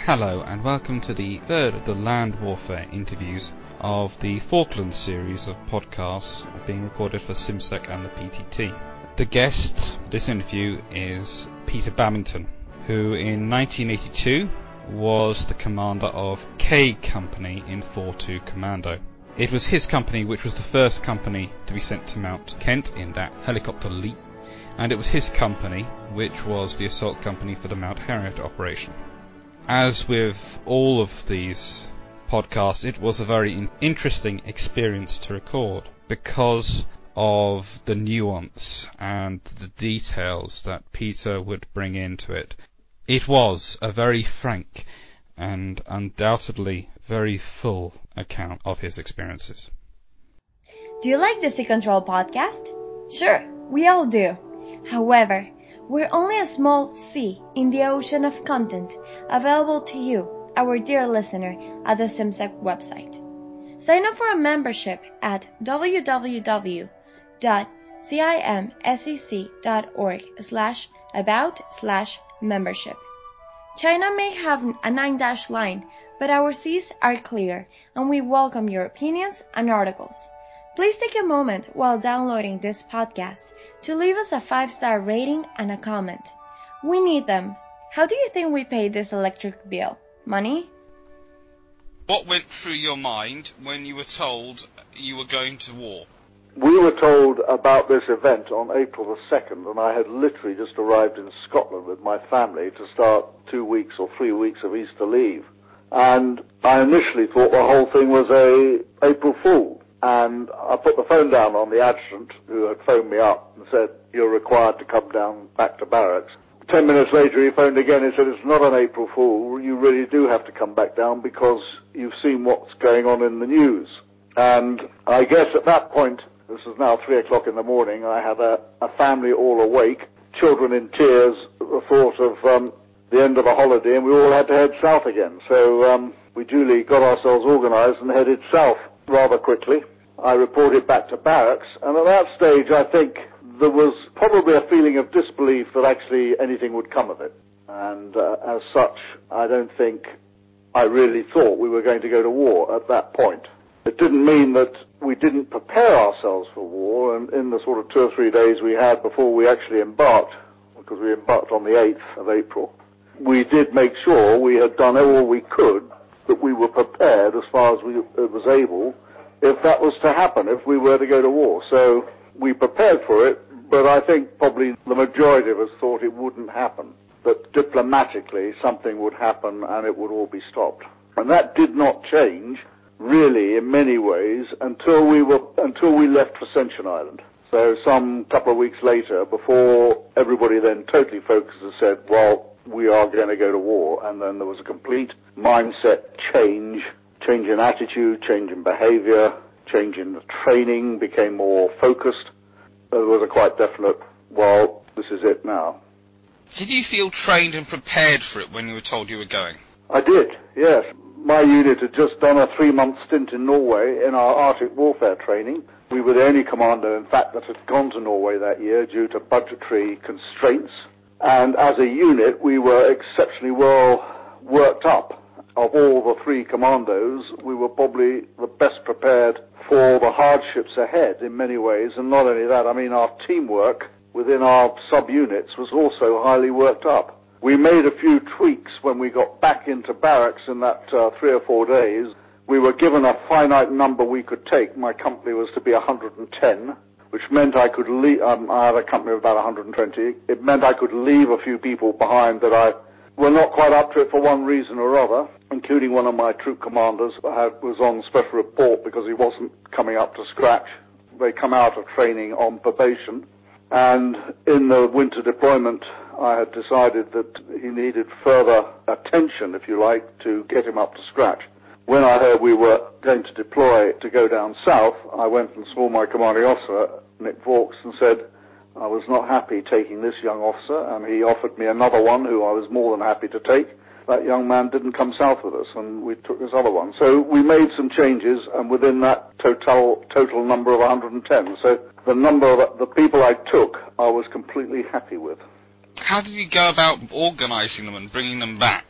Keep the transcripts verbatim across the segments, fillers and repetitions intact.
Hello and welcome to the third of the land warfare interviews of the Falklands series of podcasts being recorded for SimSec and the P T T. The guest for this interview is Peter Babington, who in nineteen eighty-two was the commander of K Company in four two Commando. It was his company which was the first company to be sent to Mount Kent in that helicopter leap, and it was his company which was the assault company for the Mount Harriet operation. As with all of these podcasts, it was a very in- interesting experience to record because of the nuance and the details that Peter would bring into it. It was a very frank and undoubtedly very full account of his experiences. Do you like the Sea Control podcast? Sure, we all do. However, we're only a small sea in the ocean of content available to you, our dear listener, at the SimSec website. Sign up for a membership at www.cimsec.org slash about slash membership. China may have a nine-dash line, but our seas are clear, and we welcome your opinions and articles. Please take a moment while downloading this podcast to leave us a five-star rating and a comment. We need them. How do you think we paid this electric bill? Money? What went through your mind when you were told you were going to war? We were told about this event on April the second, and I had literally just arrived in Scotland with my family to start two weeks or three weeks of Easter leave. And I initially thought the whole thing was a April Fool. And I put the phone down on the adjutant who had phoned me up and said, "You're required to come down back to barracks." Ten minutes later he phoned again and said, "It's not an April Fool. You really do have to come back down because you've seen what's going on in the news." And I guess at that point, this is now three o'clock in the morning, I had a, a family all awake, children in tears at the thought of um, the end of a holiday, and we all had to head south again. So um, we duly got ourselves organised and headed south rather quickly. I reported back to barracks, and at that stage I think there was probably a feeling of disbelief that actually anything would come of it. And uh, as such, I don't think I really thought we were going to go to war at that point. It didn't mean that we didn't prepare ourselves for war, and in the sort of two or three days we had before we actually embarked, because we embarked on the eighth of April, we did make sure we had done all we could, that we were prepared as far as we it was able, if that was to happen, if we were to go to war. So we prepared for it, but I think probably the majority of us thought it wouldn't happen, that diplomatically something would happen and it would all be stopped. And that did not change, really, in many ways, until we were until we left Ascension Island. So some couple of weeks later, before everybody then totally focused and said, well, we are going to go to war, and then there was a complete mindset change, change in attitude, change in behavior, change in the training, became more focused. There was a quite definite, well, this is it now. Did you feel trained and prepared for it when you were told you were going? I did, yes. My unit had just done a three-month stint in Norway in our Arctic warfare training. We were the only commando, in fact, that had gone to Norway that year due to budgetary constraints. And as a unit, we were exceptionally well worked up. Of all the three commandos, we were probably the best prepared for the hardships ahead in many ways. And not only that, I mean, our teamwork within our sub-units was also highly worked up. We made a few tweaks when we got back into barracks in that uh, three or four days. We were given a finite number we could take. My company was to be one hundred ten, which meant I could leave, um, I had a company of about one hundred twenty. It meant I could leave a few people behind that I were not quite up to it for one reason or other, including one of my troop commanders who was on special report because he wasn't coming up to scratch. They come out of training on probation, and in the winter deployment I had decided that he needed further attention, if you like, to get him up to scratch. When I heard we were going to deploy to go down south, I went and saw my commanding officer, Nick Vaux, and said I was not happy taking this young officer, and he offered me another one who I was more than happy to take. That young man didn't come south with us, and we took this other one. So we made some changes, and within that total total number of one hundred ten. So the number of the people I took, I was completely happy with. How did you go about organising them and bringing them back?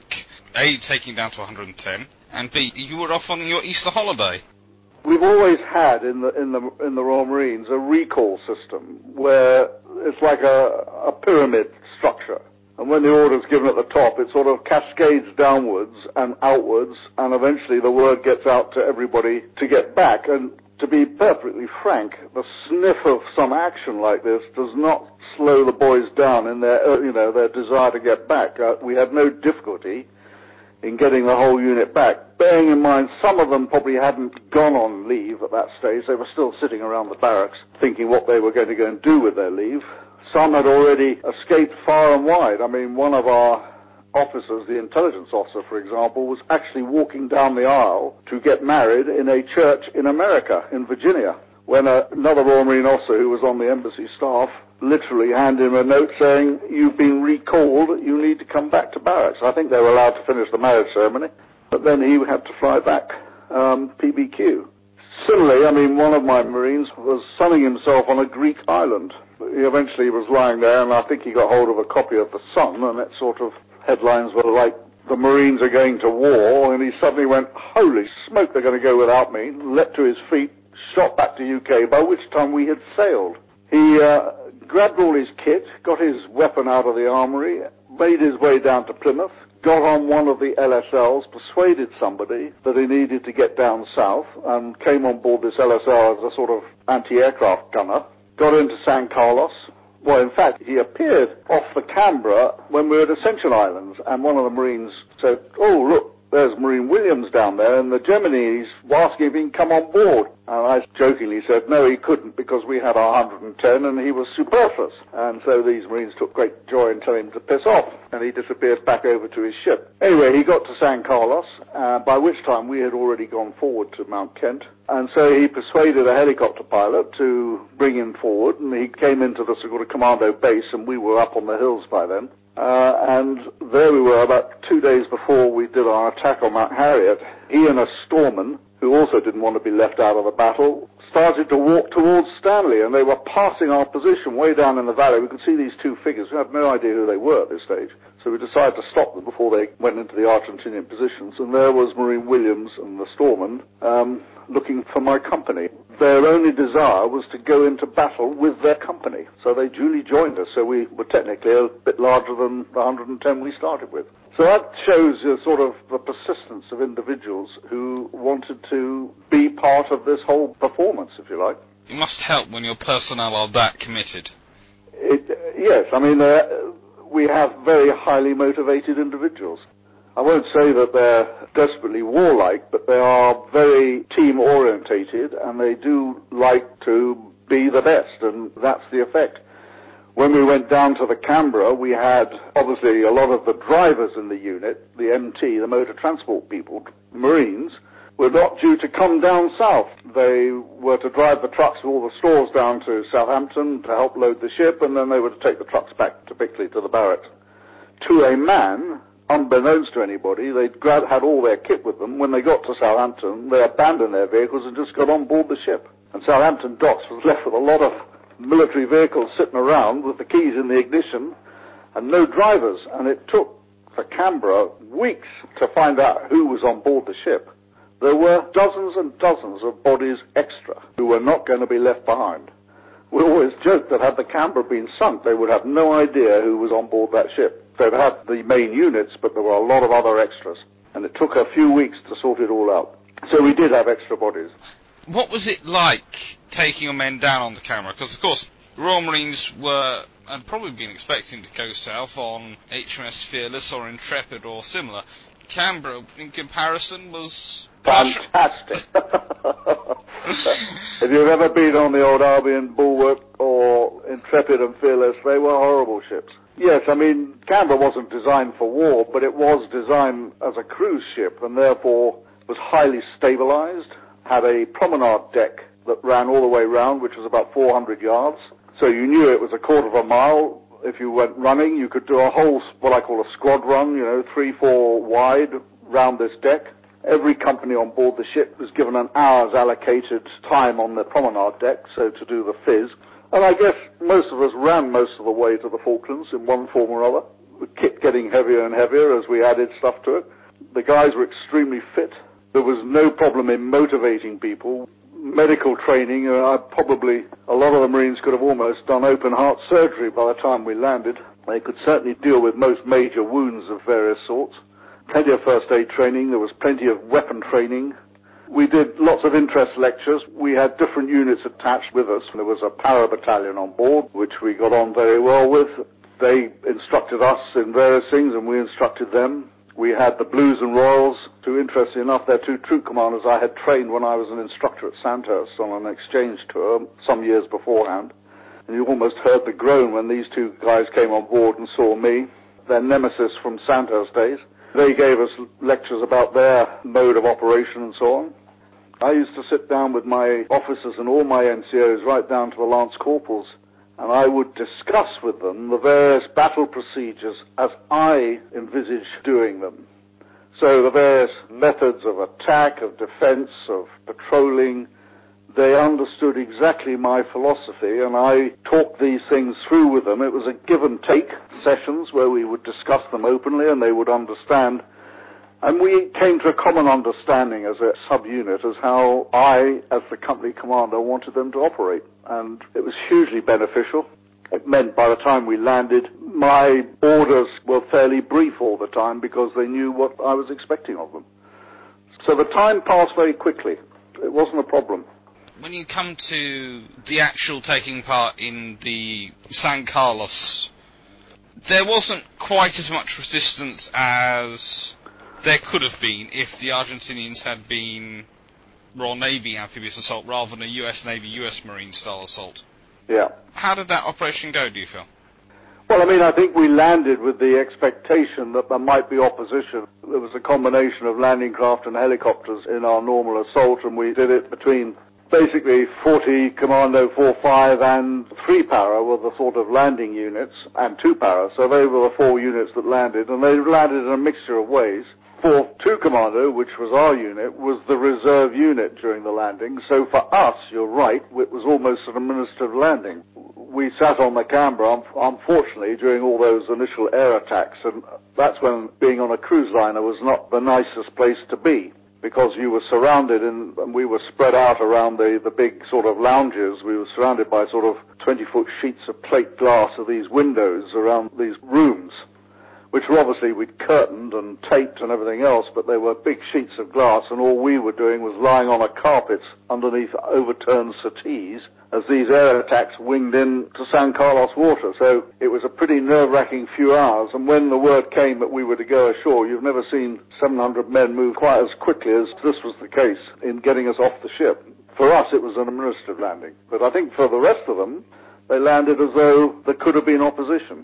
A, taking down to one hundred ten, and B, you were off on your Easter holiday. We've always had in the in the in the Royal Marines a recall system where it's like a, a pyramid structure, and when the order's given at the top, it sort of cascades downwards and outwards, and eventually the word gets out to everybody to get back. And to be perfectly frank, the sniff of some action like this does not slow the boys down in their uh, you know their desire to get back. Uh, we had no difficulty in getting the whole unit back. Bearing in mind, some of them probably hadn't gone on leave at that stage. They were still sitting around the barracks thinking what they were going to go and do with their leave. Some had already escaped far and wide. I mean, one of our officers, the intelligence officer, for example, was actually walking down the aisle to get married in a church in America, in Virginia, when a, another Royal Marine officer who was on the embassy staff literally handed him a note saying, "You've been recalled, you need to come back to barracks." I think they were allowed to finish the marriage ceremony, but then he had to fly back, um, P B Q. Similarly, I mean, one of my Marines was sunning himself on a Greek island. He eventually was lying there, and I think he got hold of a copy of The Sun, and it sort of headlines were like, "The Marines are going to war," and he suddenly went, "Holy smoke, they're going to go without me," leapt to his feet, shot back to U K, by which time we had sailed. He uh, grabbed all his kit, got his weapon out of the armory, made his way down to Plymouth, got on one of the L S Ls, persuaded somebody that he needed to get down south, and came on board this L S L as a sort of anti-aircraft gunner, got into San Carlos. Well, in fact, he appeared off the Canberra when we were at Ascension Islands, and one of the Marines said, "Oh, look, there's Marine Williams down there, and the Gemini's asking if he can come on board." And I jokingly said, no, he couldn't, because we had our one hundred ten and he was superfluous. And so these Marines took great joy in telling him to piss off, and he disappeared back over to his ship. Anyway, he got to San Carlos, uh, by which time we had already gone forward to Mount Kent. And so he persuaded a helicopter pilot to bring him forward, and he came into the sort of commando base, and we were up on the hills by then. Uh, and there we were about two days before we did our attack on Mount Harriet. He and a storeman, who also didn't want to be left out of the battle, started to walk towards Stanley, and they were passing our position way down in the valley. We could see these two figures. We had no idea who they were at this stage. So we decided to stop them before they went into the Argentinian positions, and there was Marine Williams and the storeman um, looking for my company. Their only desire was to go into battle with their company, so they duly joined us. So we were technically a bit larger than the one hundred ten we started with. So that shows uh, sort of the persistence of individuals who wanted to be part of this whole performance, if you like. It must help when your personnel are that committed. It, uh, yes, I mean, uh, we have very highly motivated individuals. I won't say that they're desperately warlike, but they are very team-orientated, and they do like to be the best, and that's the effect. When we went down to the Canberra, we had, obviously, a lot of the drivers in the unit, the M T, the motor transport people, Marines, were not due to come down south. They were to drive the trucks with all the stores down to Southampton to help load the ship, and then they were to take the trucks back to Bickley to the barracks. To a man, unbeknownst to anybody, they'd grad- had all their kit with them. When they got to Southampton, they abandoned their vehicles and just got on board the ship. And Southampton docks was left with a lot of military vehicles sitting around with the keys in the ignition and no drivers. And it took for Canberra weeks to find out who was on board the ship. There were dozens and dozens of bodies extra who were not going to be left behind. We always joked that had the Canberra been sunk, they would have no idea who was on board that ship. They'd had the main units, but there were a lot of other extras. And it took a few weeks to sort it all out. So we did have extra bodies. What was it like taking your men down on the Canberra? Because, of course, Royal Marines were, and probably been expecting to go south on H M S Fearless or Intrepid or similar. Canberra, in comparison, was fantastic. If you've ever been on the old Albion Bulwark or Intrepid and Fearless, they were horrible ships. Yes, I mean, Canberra wasn't designed for war, but it was designed as a cruise ship, and therefore was highly stabilized, had a promenade deck that ran all the way round, which was about four hundred yards. So you knew it was a quarter of a mile. If you went running, you could do a whole, what I call a squad run, you know, three, four wide round this deck. Every company on board the ship was given an hour's allocated time on the promenade deck, so to do the fizz. And I guess most of us ran most of the way to the Falklands in one form or other, with kit getting heavier and heavier as we added stuff to it. The guys were extremely fit. There was no problem in motivating people. Medical training, uh, probably a lot of the Marines could have almost done open heart surgery by the time we landed. They could certainly deal with most major wounds of various sorts. Plenty of first aid training. There was plenty of weapon training. We did lots of interest lectures. We had different units attached with us. There was a para battalion on board, which we got on very well with. They instructed us in various things, and we instructed them. We had the Blues and Royals, who, interestingly enough, they're two troop commanders I had trained when I was an instructor at Sandhurst on an exchange tour some years beforehand. And you almost heard the groan when these two guys came on board and saw me, their nemesis from Sandhurst days. They gave us lectures about their mode of operation and so on. I used to sit down with my officers and all my N C Os right down to the lance corporals, and I would discuss with them the various battle procedures as I envisaged doing them. So the various methods of attack, of defense, of patrolling, they understood exactly my philosophy, and I talked these things through with them. It was a give and take sessions where we would discuss them openly and they would understand. And we came to a common understanding as a subunit as how I, as the company commander, wanted them to operate. And it was hugely beneficial. It meant by the time we landed, my orders were fairly brief all the time because they knew what I was expecting of them. So the time passed very quickly. It wasn't a problem. When you come to the actual taking part in the San Carlos, there wasn't quite as much resistance as there could have been if the Argentinians had been Royal Navy amphibious assault rather than a U S Navy, U S Marine style assault. Yeah. How did that operation go, do you feel? Well, I mean, I think we landed with the expectation that there might be opposition. There was a combination of landing craft and helicopters in our normal assault, and we did it between basically forty Commando four five and three para were the sort of landing units, and two para, so they were the four units that landed, and they landed in a mixture of ways. four two Commando, which was our unit, was the reserve unit during the landing, so for us, you're right, it was almost an administrative landing. We sat on the Canberra, unfortunately, during all those initial air attacks, and that's when being on a cruise liner was not the nicest place to be, because you were surrounded in, and we were spread out around the, the big sort of lounges. We were surrounded by sort of twenty-foot sheets of plate glass of these windows around these rooms, which were obviously we'd curtained and taped and everything else, but they were big sheets of glass, and all we were doing was lying on a carpet underneath overturned settees as these air attacks winged in to San Carlos water. So it was a pretty nerve-wracking few hours, and when the word came that we were to go ashore, you've never seen seven hundred men move quite as quickly as this was the case in getting us off the ship. For us, it was an administrative landing, but I think for the rest of them, they landed as though there could have been opposition.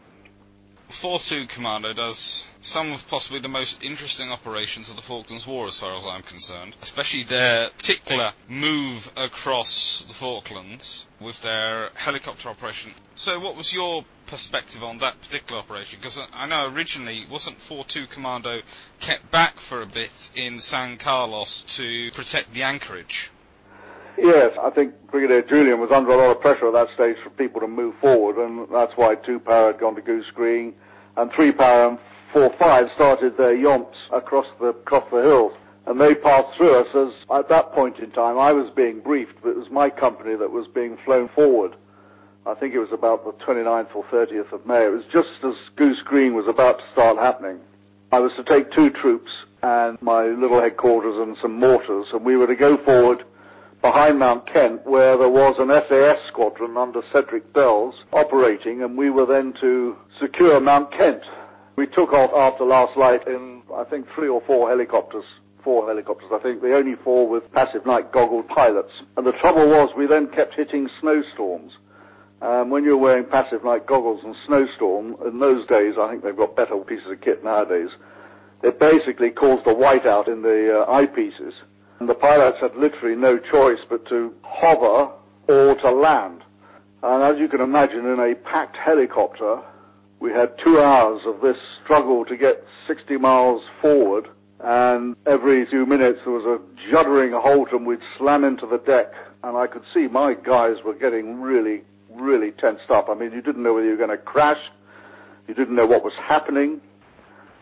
four two Commando does some of possibly the most interesting operations of the Falklands War as far as I'm concerned, especially their particular move across the Falklands with their helicopter operation. So what was your perspective on that particular operation? Because I know originally wasn't four two Commando kept back for a bit in San Carlos to protect the anchorage? Yes, I think Brigadier Julian was under a lot of pressure at that stage for people to move forward, and that's why two para had gone to Goose Green, and three para and four five started their yomps across the across the hills, and they passed through us as, at that point in time, I was being briefed, but it was my company that was being flown forward. I think it was about the twenty-ninth or thirtieth of May. It was just as Goose Green was about to start happening. I was to take two troops and my little headquarters and some mortars, and we were to go forward behind Mount Kent, where there was an S A S squadron under Cedric Bells operating, and we were then to secure Mount Kent. We took off after last light in, I think, three or four helicopters. Four helicopters, I think, the only four with passive night goggled pilots. And the trouble was, we then kept hitting snowstorms. Um, when you're wearing passive night goggles and snowstorm, in those days, I think they've got better pieces of kit nowadays, it basically caused a whiteout in the uh, eyepieces. And the pilots had literally no choice but to hover or to land. And as you can imagine, in a packed helicopter, we had two hours of this struggle to get sixty miles forward, and every few minutes there was a juddering halt and we'd slam into the deck, and I could see my guys were getting really, really tensed up. I mean, you didn't know whether you were going to crash, you didn't know what was happening.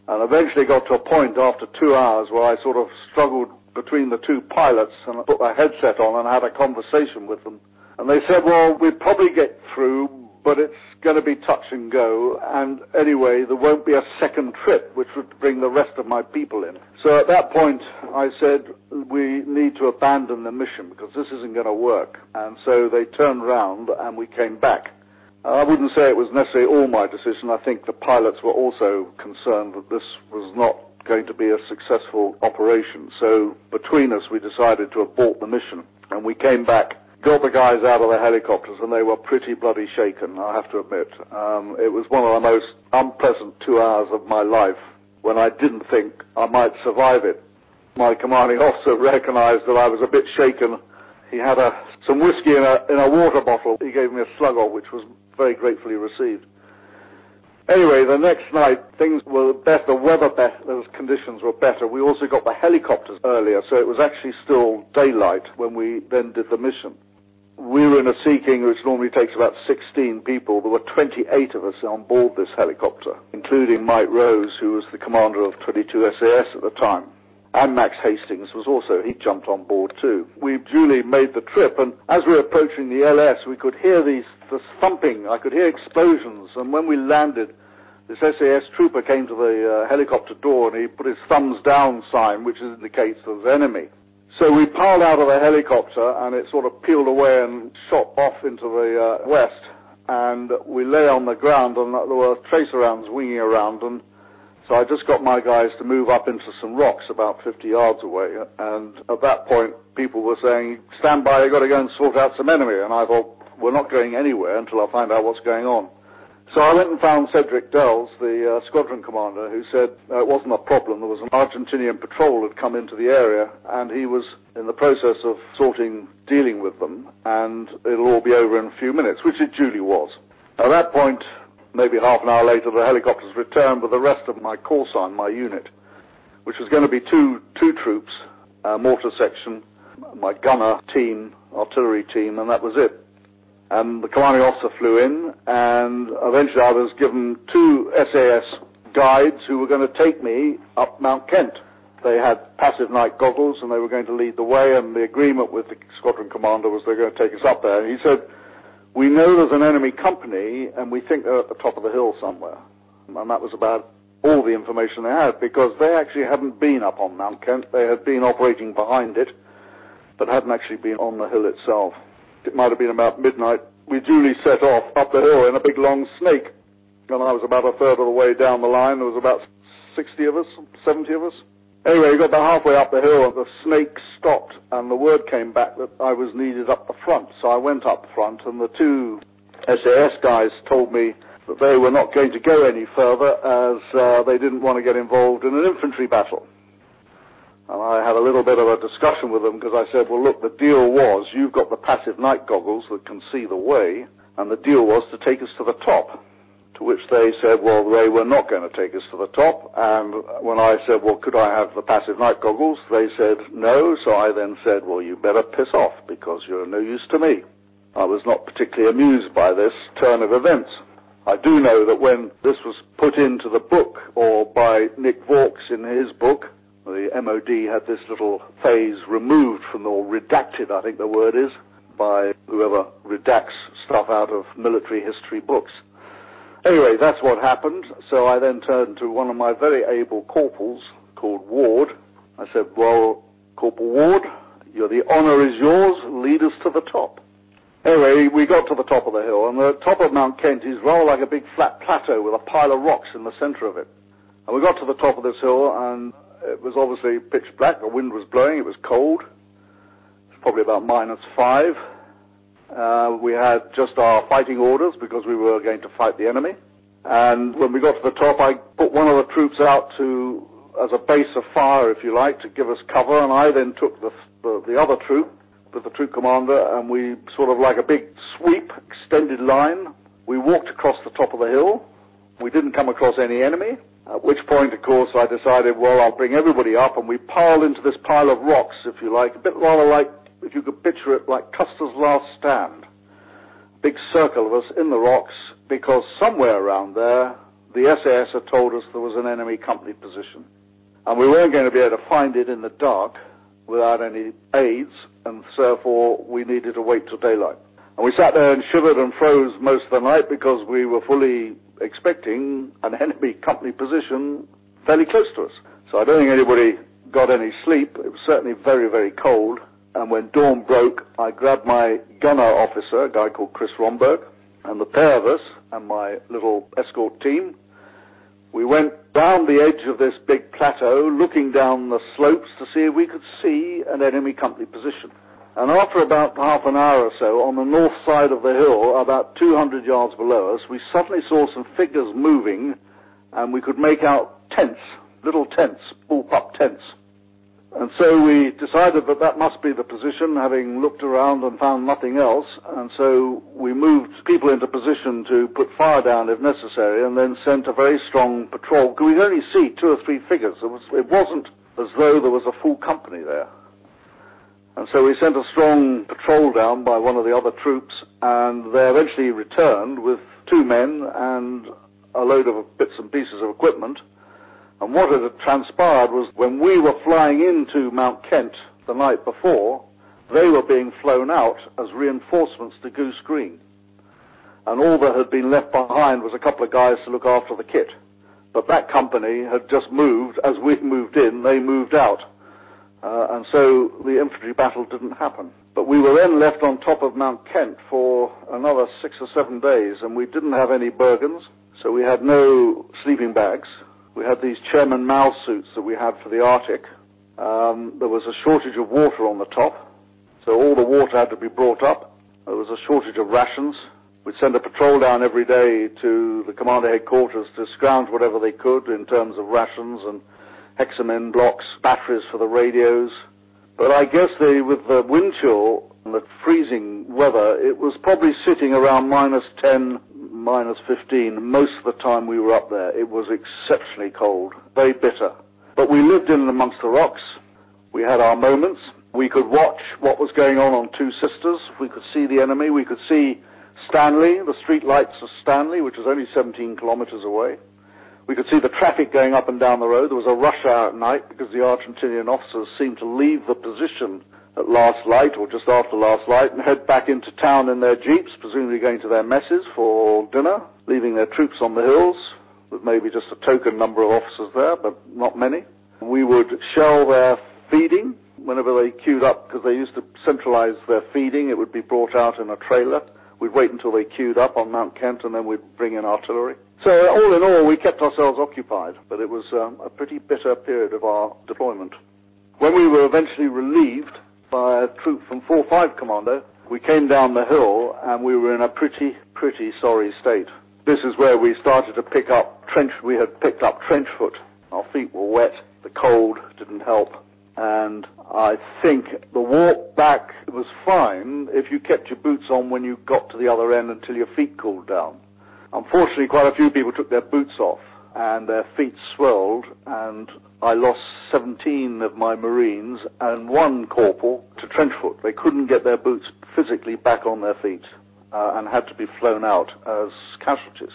And eventually got to a point after two hours where I sort of struggled between the two pilots and I put my headset on and had a conversation with them. And they said, well, we'd probably get through, but it's going to be touch and go. And anyway, there won't be a second trip, which would bring the rest of my people in. So at that point, I said, we need to abandon the mission because this isn't going to work. And so they turned round and we came back. I wouldn't say it was necessarily all my decision. I think the pilots were also concerned that this was not going to be a successful operation. So between us, we decided to abort the mission. And we came back, got the guys out of the helicopters, and they were pretty bloody shaken, I have to admit. Um, it was one of the most unpleasant two hours of my life when I didn't think I might survive it. My commanding officer recognized that I was a bit shaken. He had a, some whiskey in a, in a water bottle. He gave me a slug of, which was very gratefully received. Anyway, the next night, things were better, the weather better, the conditions were better. We also got the helicopters earlier, so it was actually still daylight when we then did the mission. We were in a Sea King, which normally takes about sixteen people. There were twenty-eight of us on board this helicopter, including Mike Rose, who was the commander of twenty-two S A S at the time. And Max Hastings was also, he jumped on board too. We duly made the trip, and as we were approaching the L S, we could hear these, this thumping, I could hear explosions, and when we landed, this S A S trooper came to the uh, helicopter door and he put his thumbs down sign, which indicates there's enemy. So we piled out of the helicopter and it sort of peeled away and shot off into the uh, west, and we lay on the ground and there were tracer rounds winging around, and so I just got my guys to move up into some rocks about fifty yards away, and at that point people were saying, stand by, you've got to go and sort out some enemy, and I thought, we're not going anywhere until I find out what's going on. So I went and found Cedric Dells, the uh, squadron commander, who said uh, it wasn't a problem. There was an Argentinian patrol had come into the area, and he was in the process of sorting, dealing with them, and it'll all be over in a few minutes, which it duly was. At that point, maybe half an hour later, the helicopters returned with the rest of my call sign, my unit, which was going to be two two troops, a mortar section, my gunner team, artillery team, and that was it. And the commanding officer flew in, and eventually I was given two S A S guides who were going to take me up Mount Kent. They had passive night goggles, and they were going to lead the way, and the agreement with the squadron commander was they were going to take us up there. And he said, we know there's an enemy company, and we think they're at the top of the hill somewhere. And that was about all the information they had, because they actually hadn't been up on Mount Kent. They had been operating behind it, but hadn't actually been on the hill itself. It might have been about midnight. We duly set off up the hill in a big long snake, and I was about a third of the way down the line. There was about sixty of us, seventy of us. Anyway, we got about halfway up the hill, and the snake stopped, and the word came back that I was needed up the front. So I went up front, and the two S A S guys told me that they were not going to go any further as uh, they didn't want to get involved in an infantry battle. And I had a little bit of a discussion with them because I said, well, look, the deal was you've got the passive night goggles that can see the way, and the deal was to take us to the top. To which they said, well, they were not going to take us to the top. And when I said, well, could I have the passive night goggles? They said no. So I then said, well, you better piss off because you're no use to me. I was not particularly amused by this turn of events. I do know that when this was put into the book, or by Nick Vaux in his book, the M O D had this little phase removed from, or redacted, I think the word is, by whoever redacts stuff out of military history books. Anyway, that's what happened. So I then turned to one of my very able corporals called Ward. I said, well, Corporal Ward, you're, the honour is yours, lead us to the top. Anyway, we got to the top of the hill, and the top of Mount Kent is rather like a big flat plateau with a pile of rocks in the centre of it. And we got to the top of this hill, and it was obviously pitch black. The wind was blowing. It was cold. It was probably about minus five. Uh, we had just our fighting orders because we were going to fight the enemy. And when we got to the top, I put one of the troops out to, as a base of fire, if you like, to give us cover. And I then took the, the, the other troop with the troop commander, and we sort of like a big sweep, extended line. We walked across the top of the hill. We didn't come across any enemy. At which point, of course, I decided, well, I'll bring everybody up, and we piled into this pile of rocks, if you like, a bit rather like, if you could picture it, like Custer's Last Stand. Big circle of us in the rocks, because somewhere around there, the S A S had told us there was an enemy company position. And we weren't going to be able to find it in the dark without any aids, and therefore we needed to wait till daylight. And we sat there and shivered and froze most of the night because we were fully expecting an enemy company position fairly close to us. So I don't think anybody got any sleep. It was certainly very, very cold. And when dawn broke, I grabbed my gunner officer, a guy called Chris Romberg, and the pair of us and my little escort team, we went round the edge of this big plateau, looking down the slopes to see if we could see an enemy company position. And after about half an hour or so, on the north side of the hill, about two hundred yards below us, we suddenly saw some figures moving, and we could make out tents, little tents, bullpup tents. And so we decided that that must be the position, having looked around and found nothing else. And so we moved people into position to put fire down if necessary, and then sent a very strong patrol. Because we could only see two or three figures. It, was, it wasn't as though there was a full company there. And so we sent a strong patrol down by one of the other troops, and they eventually returned with two men and a load of bits and pieces of equipment. And what had transpired was when we were flying into Mount Kent the night before, they were being flown out as reinforcements to Goose Green. And all that had been left behind was a couple of guys to look after the kit. But that company had just moved. As we moved in, they moved out. Uh, and so the infantry battle didn't happen. But we were then left on top of Mount Kent for another six or seven days, and we didn't have any Bergens, so we had no sleeping bags. We had these Chairman Mao suits that we had for the Arctic. Um, there was a shortage of water on the top, so all the water had to be brought up. There was a shortage of rations. We'd send a patrol down every day to the commander headquarters to scrounge whatever they could in terms of rations and hexamin blocks, batteries for the radios. But I guess they, with the wind chill and the freezing weather, it was probably sitting around minus ten, minus fifteen most of the time we were up there. It was exceptionally cold, very bitter. But we lived in and amongst the rocks. We had our moments. We could watch what was going on on Two Sisters. We could see the enemy. We could see Stanley, the street lights of Stanley, which was only seventeen kilometers away. We could see the traffic going up and down the road. There was a rush hour at night because the Argentinian officers seemed to leave the position at last light or just after last light and head back into town in their jeeps, presumably going to their messes for dinner, leaving their troops on the hills with maybe just a token number of officers there, but not many. We would shell their feeding whenever they queued up because they used to centralize their feeding. It would be brought out in a trailer. We'd wait until they queued up on Mount Kent and then we'd bring in artillery. So all in all, we kept ourselves occupied, but it was um, a pretty bitter period of our deployment. When we were eventually relieved by a troop from four five Commando, we came down the hill and we were in a pretty, pretty sorry state. This is where we started to pick up trench, we had picked up trench foot. Our feet were wet, the cold didn't help, and I think the walk back was fine if you kept your boots on when you got to the other end until your feet cooled down. Unfortunately, quite a few people took their boots off and their feet swelled, and I lost seventeen of my Marines and one corporal to trench foot. They couldn't get their boots physically back on their feet uh, and had to be flown out as casualties.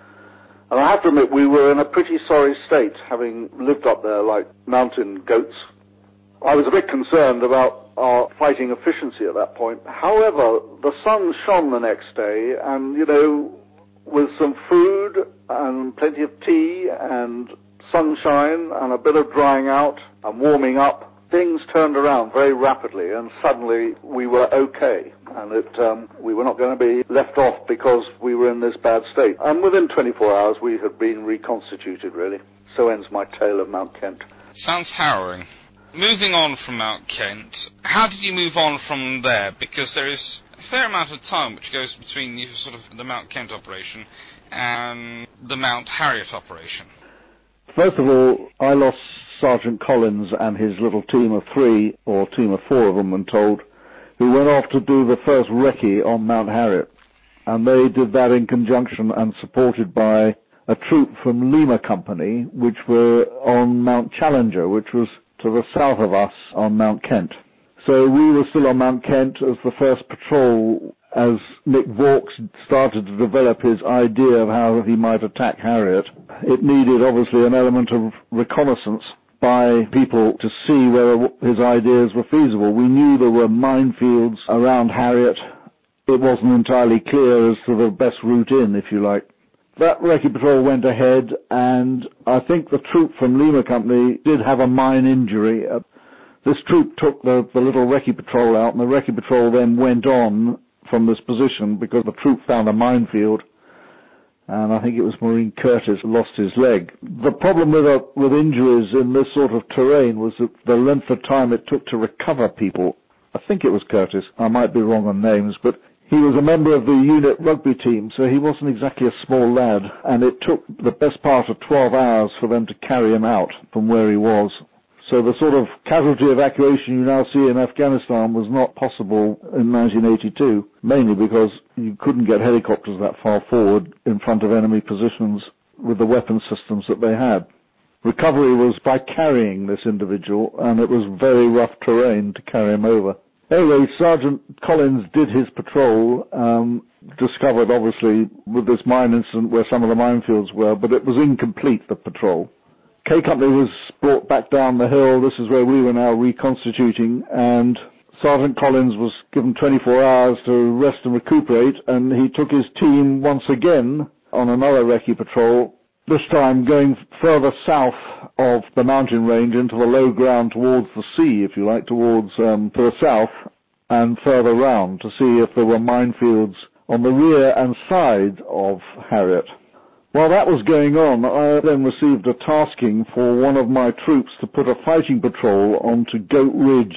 And I have to admit, we were in a pretty sorry state, having lived up there like mountain goats. I was a bit concerned about our fighting efficiency at that point. However, the sun shone the next day, and, you know, with some food and plenty of tea and sunshine and a bit of drying out and warming up, things turned around very rapidly, and suddenly we were okay. And it, um, we were not going to be left off because we were in this bad state. And within twenty-four hours, we had been reconstituted, really. So ends my tale of Mount Kent. Sounds harrowing. Moving on from Mount Kent, how did you move on from there? Because there is a fair amount of time which goes between the, sort of the Mount Kent operation and the Mount Harriet operation. First of all, I lost Sergeant Collins and his little team of three, or team of four of them, I'm told, who went off to do the first recce on Mount Harriet. And they did that in conjunction and supported by a troop from Lima Company, which were on Mount Challenger, which was to the south of us on Mount Kent. So we were still on Mount Kent as the first patrol as Nick Vaux started to develop his idea of how he might attack Harriet, it needed obviously an element of reconnaissance by people to see whether his ideas were feasible. We knew there were minefields around Harriet. It wasn't entirely clear as to the best route in, if you like. That recce patrol went ahead, and I think the troop from Lima Company did have a mine injury. Uh, this troop took the, the little recce patrol out, and the recce patrol then went on from this position because the troop found a minefield, and I think it was Marine Curtis who lost his leg. The problem with uh, with injuries in this sort of terrain was that the length of time it took to recover people. I think it was Curtis. I might be wrong on names, but he was a member of the unit rugby team, so he wasn't exactly a small lad, and it took the best part of twelve hours for them to carry him out from where he was. So the sort of casualty evacuation you now see in Afghanistan was not possible in nineteen eighty-two, mainly because you couldn't get helicopters that far forward in front of enemy positions with the weapon systems that they had. Recovery was by carrying this individual, and it was very rough terrain to carry him over. Anyway, Sergeant Collins did his patrol, um, discovered obviously with this mine incident where some of the minefields were, but it was incomplete, the patrol. K Company was brought back down the hill. This is where we were now reconstituting, and Sergeant Collins was given twenty-four hours to rest and recuperate, and he took his team once again on another recce patrol, this time going further south of the mountain range into the low ground towards the sea, if you like, towards um, to the south and further round to see if there were minefields on the rear and side of Harriet. While that was going on, I then received a tasking for one of my troops to put a fighting patrol onto Goat Ridge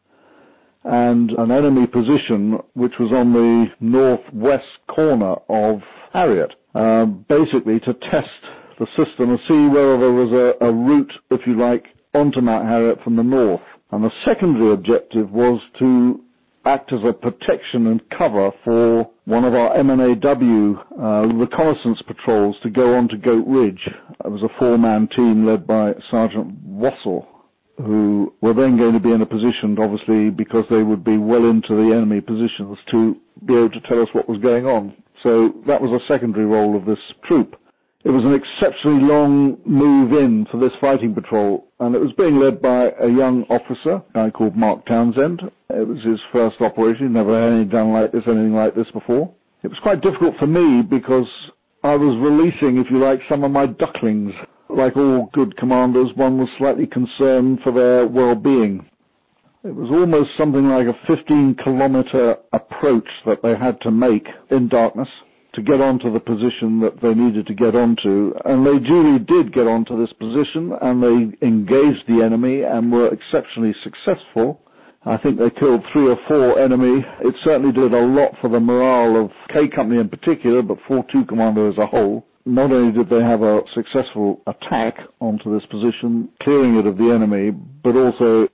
and an enemy position which was on the northwest corner of Harriet, uh, basically to test the system and see whether there was a, a route, if you like, onto Mount Harriet from the north. And the secondary objective was to act as a protection and cover for one of our M N A W uh, reconnaissance patrols to go on to Goat Ridge. It was a four-man team led by Sergeant Wassell, who were then going to be in a position, obviously, because they would be well into the enemy positions, to be able to tell us what was going on. So that was a secondary role of this troop. It was an exceptionally long move in for this fighting patrol, and it was being led by a young officer, a guy called Mark Townsend. It was his first operation. He'd never had anything done like this, anything like this before. It was quite difficult for me because I was releasing, if you like, some of my ducklings. Like all good commanders, one was slightly concerned for their well-being. It was almost something like a fifteen kilometer approach that they had to make in darkness to get onto the position that they needed to get onto, and they duly did get onto this position, and they engaged the enemy and were exceptionally successful. I think they killed three or four enemy. It certainly did a lot for the morale of K Company in particular, but four two Commando as a whole. Not only did they have a successful attack onto this position, clearing it of the enemy, but also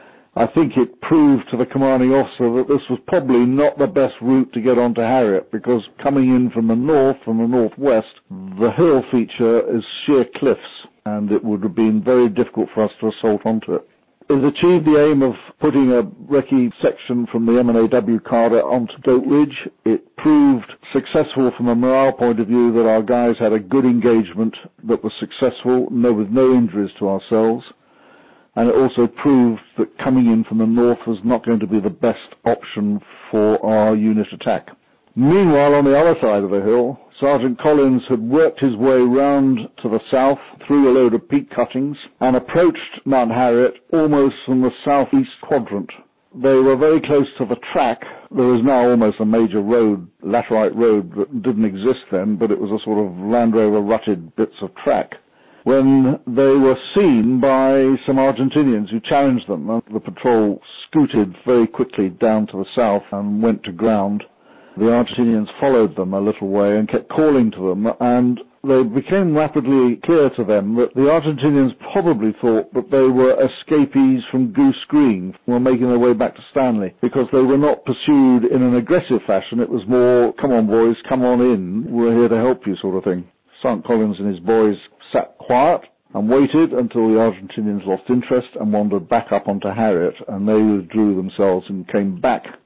I think it proved to the commanding officer that this was probably not the best route to get onto Harriet, because coming in from the north, from the northwest, the hill feature is sheer cliffs, and it would have been very difficult for us to assault onto it. It achieved the aim of putting a recce section from the M N A W cadre onto Goat Ridge. It proved successful from a morale point of view that our guys had a good engagement that was successful, no, with no injuries to ourselves. And it also proved that coming in from the north was not going to be the best option for our unit attack. Meanwhile, on the other side of the hill, Sergeant Collins had worked his way round to the south through a load of peak cuttings and approached Mount Harriet almost from the southeast quadrant. They were very close to the track. There is now almost a major road, laterite road, that didn't exist then, but it was a sort of Land Rover rutted bits of track, when they were seen by some Argentinians who challenged them. The patrol scooted very quickly down to the south and went to ground. The Argentinians followed them a little way and kept calling to them, and they became rapidly clear to them that the Argentinians probably thought that they were escapees from Goose Green, who were making their way back to Stanley, because they were not pursued in an aggressive fashion. It was more, come on boys, come on in, we're here to help you sort of thing. Sergeant Collins and his boys sat quiet and waited until the Argentinians lost interest and wandered back up onto Harriet, and they withdrew themselves and came back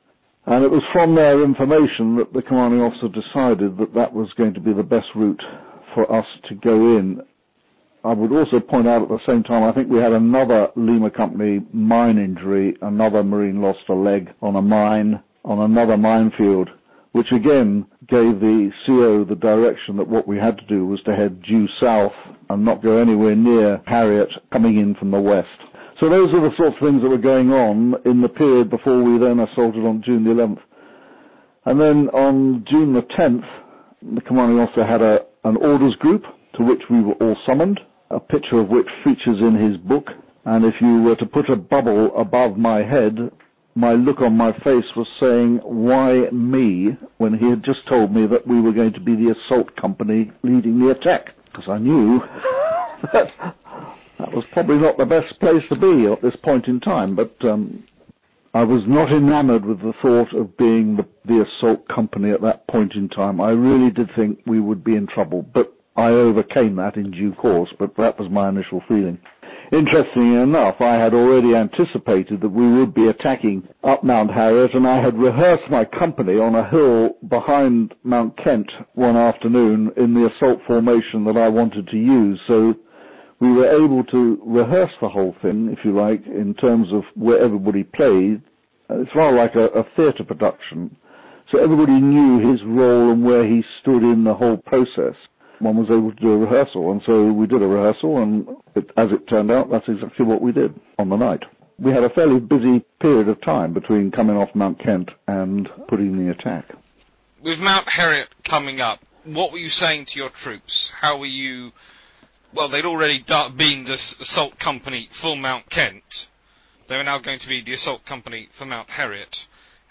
And it was from their information that the commanding officer decided that that was going to be the best route for us to go in. I would also point out at the same time, I think we had another Lima Company mine injury. Another Marine lost a leg on a mine, on another minefield, which again gave the C O the direction that what we had to do was to head due south and not go anywhere near Harriet coming in from the west. So those are the sorts of things that were going on in the period before we then assaulted on June the eleventh. And then on June the tenth, the commanding officer had a, an orders group to which we were all summoned, a picture of which features in his book. And if you were to put a bubble above my head, my look on my face was saying, why me, when he had just told me that we were going to be the assault company leading the attack? Because I knew that that was probably not the best place to be at this point in time. But um, I was not enamored with the thought of being the, the assault company at that point in time. I really did think we would be in trouble, but I overcame that in due course, but that was my initial feeling. Interestingly enough, I had already anticipated that we would be attacking up Mount Harriet, and I had rehearsed my company on a hill behind Mount Kent one afternoon in the assault formation that I wanted to use. So we were able to rehearse the whole thing, if you like, in terms of where everybody played. It's rather like a, a theatre production. So everybody knew his role and where he stood in the whole process. One was able to do a rehearsal, and so we did a rehearsal, and it, as it turned out, that's exactly what we did on the night. We had a fairly busy period of time between coming off Mount Kent and putting the attack. With Mount Harriet coming up, what were you saying to your troops? How were you... Well, they'd already been the assault company for Mount Kent. They were now going to be the assault company for Mount Harriet.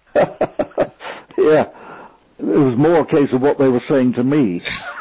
Yeah, it was more a case of what they were saying to me.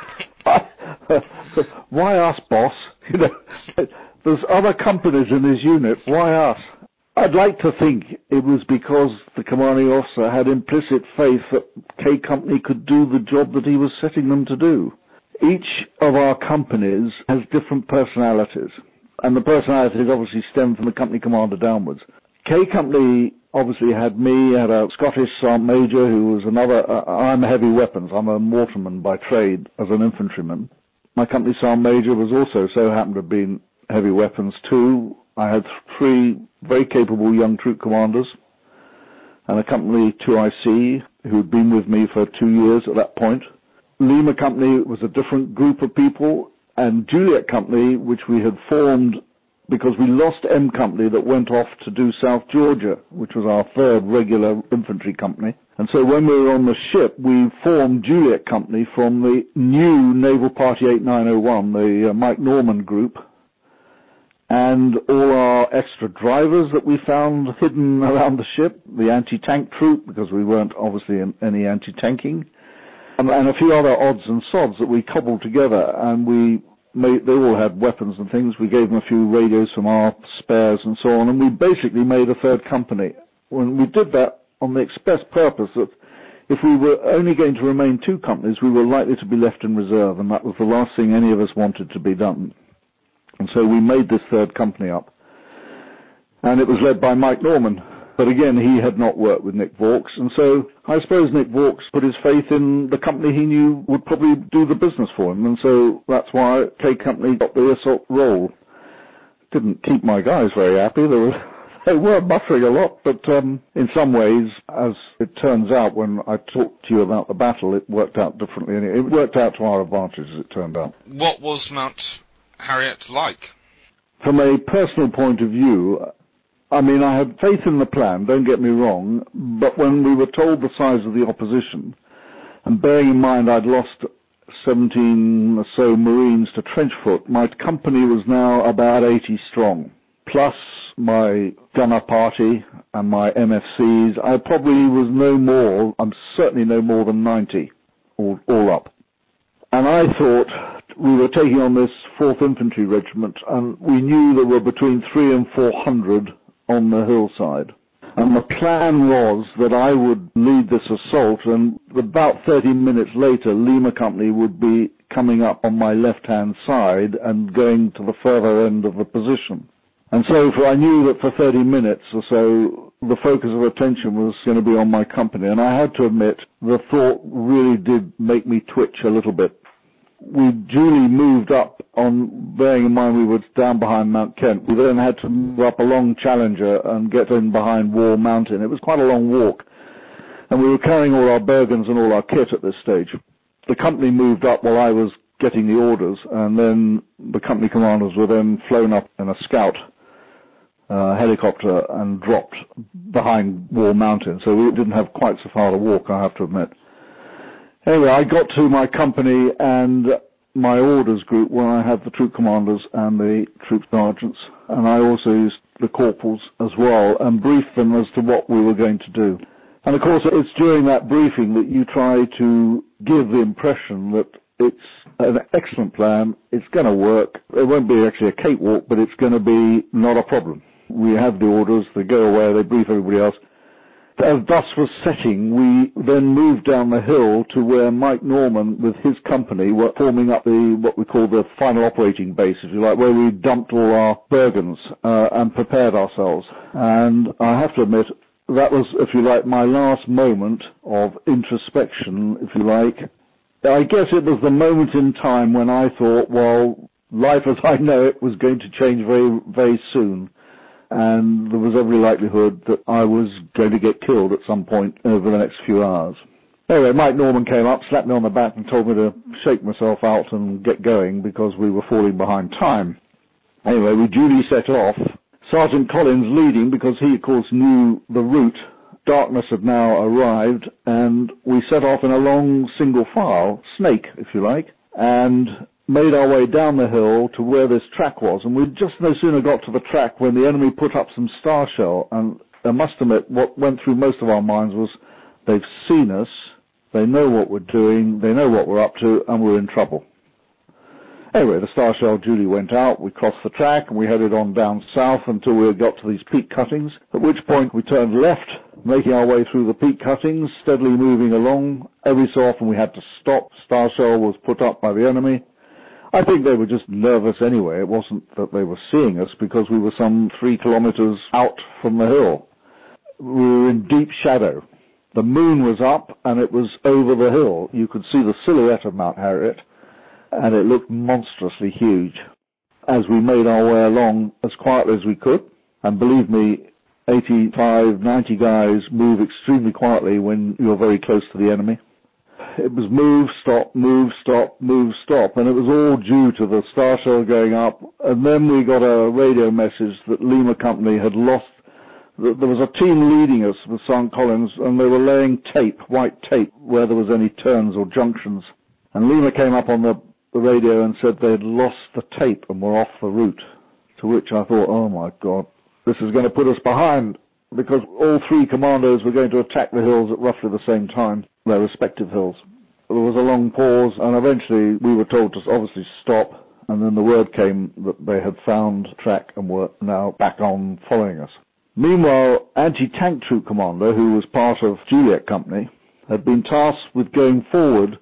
Why us, boss? You know, there's other companies in this unit. Why us? I'd like to think it was because the commanding officer had implicit faith that K Company could do the job that he was setting them to do. Each of our companies has different personalities, and the personalities obviously stem from the company commander downwards. K Company obviously had me, had a Scottish Sergeant Major who was another, uh, I'm heavy weapons, I'm a mortarman by trade as an infantryman. My company Sergeant Major was also so happened to have been heavy weapons too. I had three very capable young troop commanders and a company two I C who had been with me for two years at that point. Lima Company was a different group of people, and Juliet Company, which we had formed because we lost M Company that went off to do South Georgia, which was our third regular infantry company. And so when we were on the ship, we formed Juliet Company from the new Naval Party eight nine oh one, the uh, Mike Norman group, and all our extra drivers that we found hidden around the ship, the anti-tank troop, because we weren't obviously in any anti-tanking, and, and a few other odds and sods that we cobbled together, and we made, they all had weapons and things. We gave them a few radios from our spares and so on, and we basically made a third company. When we did that on the express purpose that if we were only going to remain two companies, we were likely to be left in reserve, and that was the last thing any of us wanted to be done. And so we made this third company up, and it was led by Mike Norman. But again, he had not worked with Nick Vaux, and so I suppose Nick Vaux put his faith in the company he knew would probably do the business for him, and so that's why K Company got the assault role. Didn't keep my guys very happy. They were, they were muttering a lot, but um, in some ways, as it turns out, when I talked to you about the battle, it worked out differently. And it worked out to our advantage, as it turned out. What was Mount Harriet like? From a personal point of view, I mean, I had faith in the plan, don't get me wrong, but when we were told the size of the opposition, and bearing in mind I'd lost seventeen or so Marines to trench foot, my company was now about eighty strong, plus my gunner party and my M F Cs. I probably was no more, I'm certainly no more than ninety, all, all up. And I thought we were taking on this fourth Infantry Regiment, and we knew there were between three and four hundred on the hillside. And the plan was that I would lead this assault, and about thirty minutes later, Lima Company would be coming up on my left-hand side and going to the further end of the position. And so for, I knew that for thirty minutes or so, the focus of attention was going to be on my company, and I had to admit the thought really did make me twitch a little bit. We duly moved up on, bearing in mind we were down behind Mount Kent. We then had to move up along Challenger and get in behind Wall Mountain. It was quite a long walk, and we were carrying all our Bergens and all our kit at this stage. The company moved up while I was getting the orders, and then the company commanders were then flown up in a scout uh, helicopter and dropped behind Wall Mountain, so we didn't have quite so far to walk, I have to admit. Anyway, I got to my company and my orders group where I had the troop commanders and the troop sergeants, and I also used the corporals as well, and briefed them as to what we were going to do. And of course, it's during that briefing that you try to give the impression that it's an excellent plan, it's going to work, it won't be actually a cakewalk, but it's going to be not a problem. We have the orders, they go away, they brief everybody else. As dusk was setting, we then moved down the hill to where Mike Norman with his company were forming up the, what we call the final operating base, if you like, where we dumped all our Bergens uh, and prepared ourselves. And I have to admit, that was, if you like, my last moment of introspection, if you like. I guess it was the moment in time when I thought, well, life as I know it was going to change very, very soon. And there was every likelihood that I was going to get killed at some point over the next few hours. Anyway, Mike Norman came up, slapped me on the back and told me to shake myself out and get going because we were falling behind time. Anyway, we duly set off. Sergeant Collins leading because he, of course, knew the route. Darkness had now arrived, and we set off in a long single file, snake, if you like, and made our way down the hill to where this track was. And we'd just no sooner got to the track when the enemy put up some star shell, and I must admit what went through most of our minds was they've seen us, they know what we're doing, they know what we're up to, and we're in trouble. Anyway, the star shell duly went out, we crossed the track, and we headed on down south until we got to these peak cuttings, at which point we turned left, making our way through the peak cuttings, steadily moving along. Every so often we had to stop. Star shell was put up by the enemy. I think they were just nervous anyway. It wasn't that they were seeing us because we were some three kilometers out from the hill. We were in deep shadow. The moon was up and it was over the hill. You could see the silhouette of Mount Harriet, and it looked monstrously huge. As we made our way along as quietly as we could, and believe me, eighty-five, ninety guys move extremely quietly when you're very close to the enemy. It was move, stop, move, stop, move, stop, and it was all due to the star shell going up. And then we got a radio message that Lima Company had lost. There was a team leading us with Sergeant Collins, and they were laying tape, white tape, where there was any turns or junctions. And Lima came up on the, the radio and said they had lost the tape and were off the route, to which I thought, oh my God, this is going to put us behind, because all three commandos were going to attack the hills at roughly the same time, their respective hills. There was a long pause, and eventually we were told to obviously stop, and then the word came that they had found track and were now back on following us. Meanwhile, anti-tank troop commander, who was part of Juliet Company, had been tasked with going forward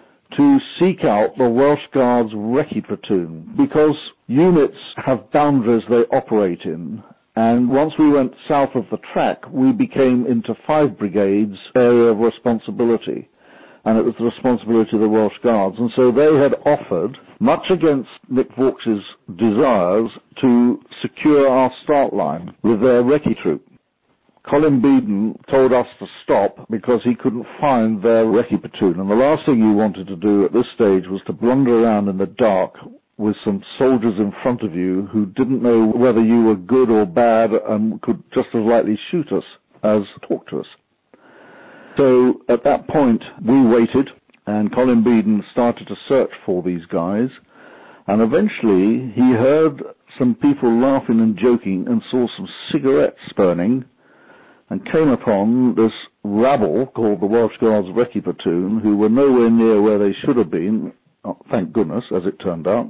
to seek out the Welsh Guards recce platoon, because units have boundaries they operate in. And once we went south of the track, we became into five brigades area of responsibility. And it was the responsibility of the Welsh Guards. And so they had offered, much against Nick Vaux's desires, to secure our start line with their recce troop. Colin Beeden told us to stop because he couldn't find their recce platoon. And the last thing you wanted to do at this stage was to blunder around in the dark with some soldiers in front of you who didn't know whether you were good or bad and could just as likely shoot us as talk to us. So at that point we waited, and Colin Beeden started to search for these guys, and eventually he heard some people laughing and joking and saw some cigarettes burning and came upon this rabble called the Welsh Guards recce platoon, who were nowhere near where they should have been, oh, thank goodness, as it turned out,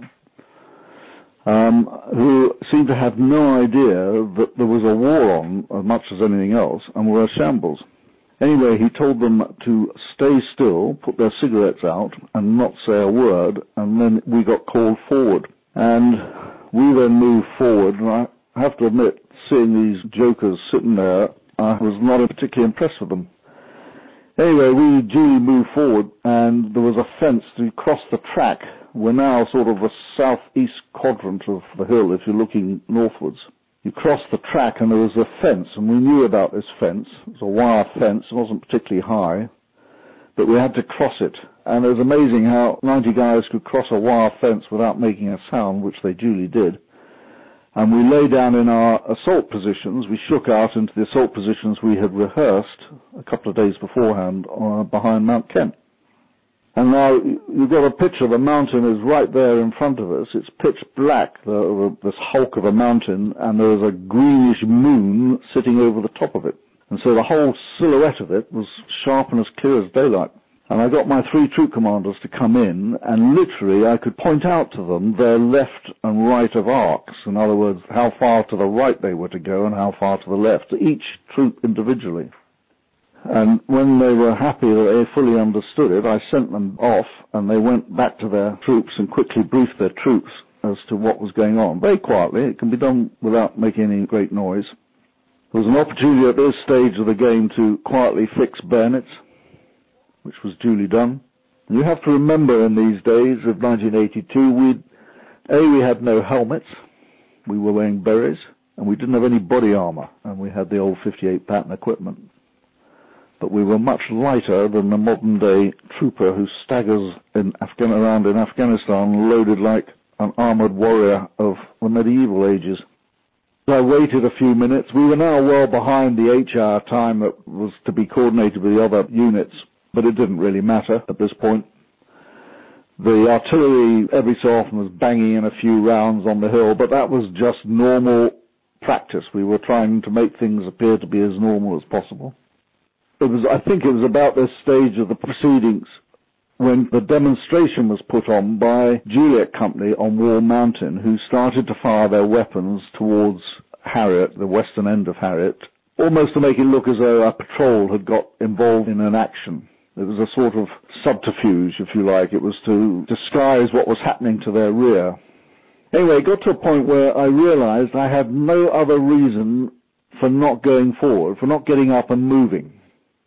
um, who seemed to have no idea that there was a war on as much as anything else, and were a shambles. Anyway, he told them to stay still, put their cigarettes out, and not say a word, and then we got called forward. And we then moved forward, and I have to admit, seeing these jokers sitting there I was not particularly impressed with them. Anyway, we duly moved forward, and there was a fence to cross the track. We're now sort of the southeast quadrant of the hill if you're looking northwards. You cross the track and there was a fence, and we knew about this fence. It was a wire fence, it wasn't particularly high, but we had to cross it. And it was amazing how ninety guys could cross a wire fence without making a sound, which they duly did. And we lay down in our assault positions. We shook out into the assault positions we had rehearsed a couple of days beforehand uh, behind Mount Kent. And now you've got a picture. The mountain is right there in front of us. It's pitch black, the, this hulk of a mountain, and there is a greenish moon sitting over the top of it. And so the whole silhouette of it was sharp and as clear as daylight. And I got my three troop commanders to come in, and literally I could point out to them their left and right of arcs. In other words, how far to the right they were to go and how far to the left, each troop individually. And when they were happy that they fully understood it, I sent them off, and they went back to their troops and quickly briefed their troops as to what was going on. Very quietly. It can be done without making any great noise. There was an opportunity at this stage of the game to quietly fix bayonets, which was duly done. And you have to remember in these days of nineteen eighty-two, we'd, A, we had no helmets, we were wearing berets, and we didn't have any body armor, and we had the old fifty-eight pattern equipment. But we were much lighter than the modern-day trooper who staggers in Afghan- around in Afghanistan loaded like an armored warrior of the medieval ages. I waited a few minutes. We were now well behind the eight-hour time that was to be coordinated with the other units, but it didn't really matter at this point. The artillery every so often was banging in a few rounds on the hill, but that was just normal practice. We were trying to make things appear to be as normal as possible. It was, I think it was about this stage of the proceedings when the demonstration was put on by Juliet Company on Wall Mountain, who started to fire their weapons towards Harriet, the western end of Harriet, almost to make it look as though a patrol had got involved in an action. It was a sort of subterfuge, if you like. It was to disguise what was happening to their rear. Anyway, it got to a point where I realized I had no other reason for not going forward, for not getting up and moving.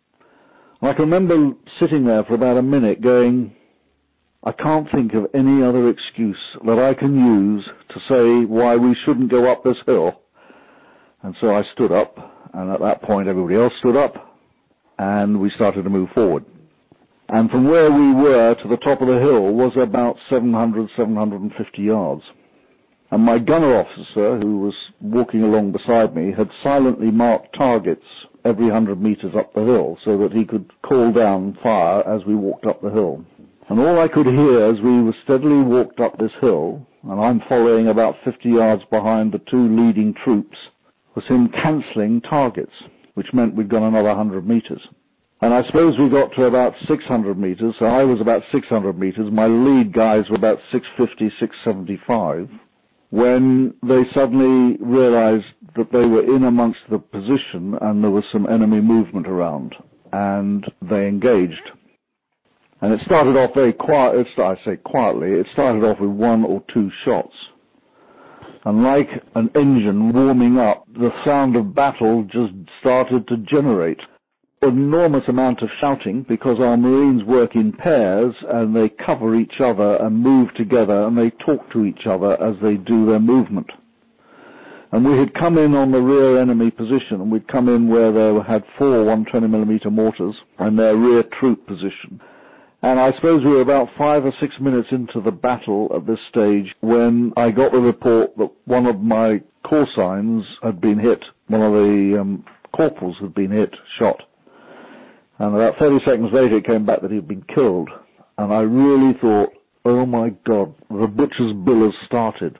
I can remember sitting there for about a minute going, I can't think of any other excuse that I can use to say why we shouldn't go up this hill. And so I stood up, and at that point everybody else stood up, and we started to move forward. And from where we were to the top of the hill was about seven hundred, seven hundred fifty yards. And my gunner officer, who was walking along beside me, had silently marked targets every hundred meters up the hill so that he could call down fire as we walked up the hill. And all I could hear as we were steadily walked up this hill, and I'm following about fifty yards behind the two leading troops, was him cancelling targets, which meant we'd gone another hundred meters. And I suppose we got to about six hundred meters, so I was about six hundred meters, my lead guys were about six fifty, six seventy-five, when they suddenly realized that they were in amongst the position and there was some enemy movement around, and they engaged. And it started off very quiet, I say quietly, it started off with one or two shots. And like an engine warming up, the sound of battle just started to generate. An enormous amount of shouting, because our Marines work in pairs and they cover each other and move together and they talk to each other as they do their movement. And we had come in on the rear enemy position, and we'd come in where they had four one twenty millimeter mortars and their rear troop position. And I suppose we were about five or six minutes into the battle at this stage when I got the report that one of my call signs had been hit, one of the um, corporals had been hit, shot. And about thirty seconds later it came back that he'd been killed. And I really thought, oh my God, the butcher's bill has started.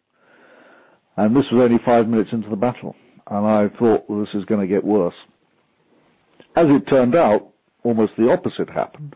And this was only five minutes into the battle. And I thought, well, this is going to get worse. As it turned out, almost the opposite happened.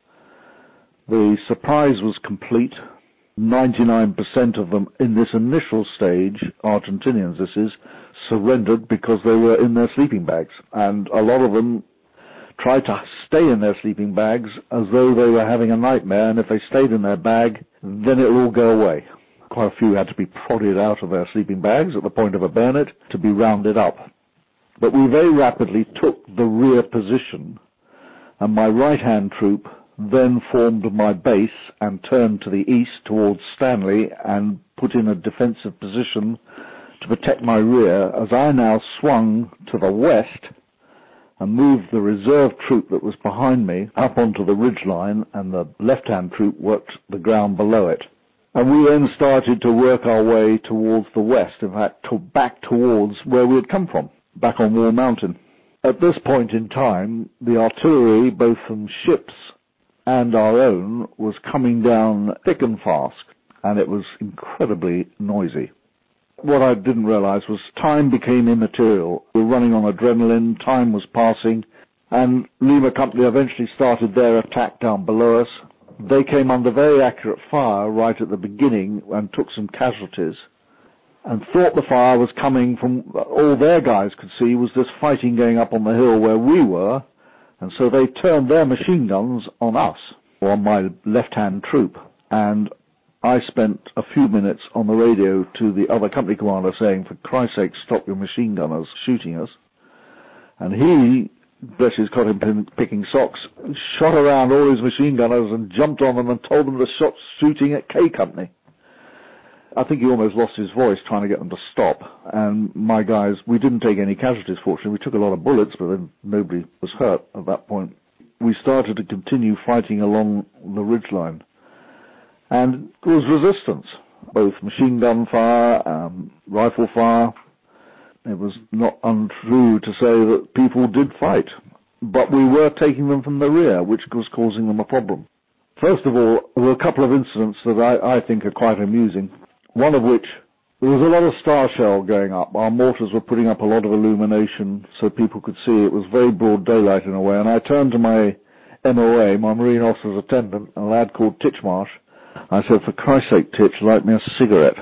The surprise was complete. ninety-nine percent of them in this initial stage, Argentinians this is, surrendered because they were in their sleeping bags. And a lot of them tried to stay in their sleeping bags as though they were having a nightmare, and if they stayed in their bag, then it will all go away. Quite a few had to be prodded out of their sleeping bags at the point of a bayonet to be rounded up. But we very rapidly took the rear position, and my right-hand troop then formed my base and turned to the east towards Stanley and put in a defensive position to protect my rear, as I now swung to the west and moved the reserve troop that was behind me up onto the ridgeline, and the left-hand troop worked the ground below it. And we then started to work our way towards the west, in fact, to back towards where we had come from, back on Wall Mountain. At this point in time, the artillery, both from ships and our own, was coming down thick and fast, and it was incredibly noisy. What I didn't realize was time became immaterial. We were running on adrenaline, time was passing, and Lima Company eventually started their attack down below us. They came under very accurate fire right at the beginning and took some casualties, and thought the fire was coming from, all their guys could see was this fighting going up on the hill where we were, and so they turned their machine guns on us, or on my left-hand troop, and I spent a few minutes on the radio to the other company commander saying, for Christ's sake, stop your machine gunners shooting us. And he, bless his cotton picking socks, shot around all his machine gunners and jumped on them and told them to stop shooting at K Company. I think he almost lost his voice trying to get them to stop. And my guys, we didn't take any casualties, fortunately. We took a lot of bullets, but then nobody was hurt at that point. We started to continue fighting along the ridgeline. And there was resistance, both machine gun fire, um, rifle fire. It was not untrue to say that people did fight, but we were taking them from the rear, which was causing them a problem. First of all, there were a couple of incidents that I, I think are quite amusing, one of which, there was a lot of star shell going up. Our mortars were putting up a lot of illumination so people could see. It was very broad daylight in a way, and I turned to my M O A, my Marine Officer's Attendant, a lad called Titchmarsh. I said, for Christ's sake, Titch, light me a cigarette.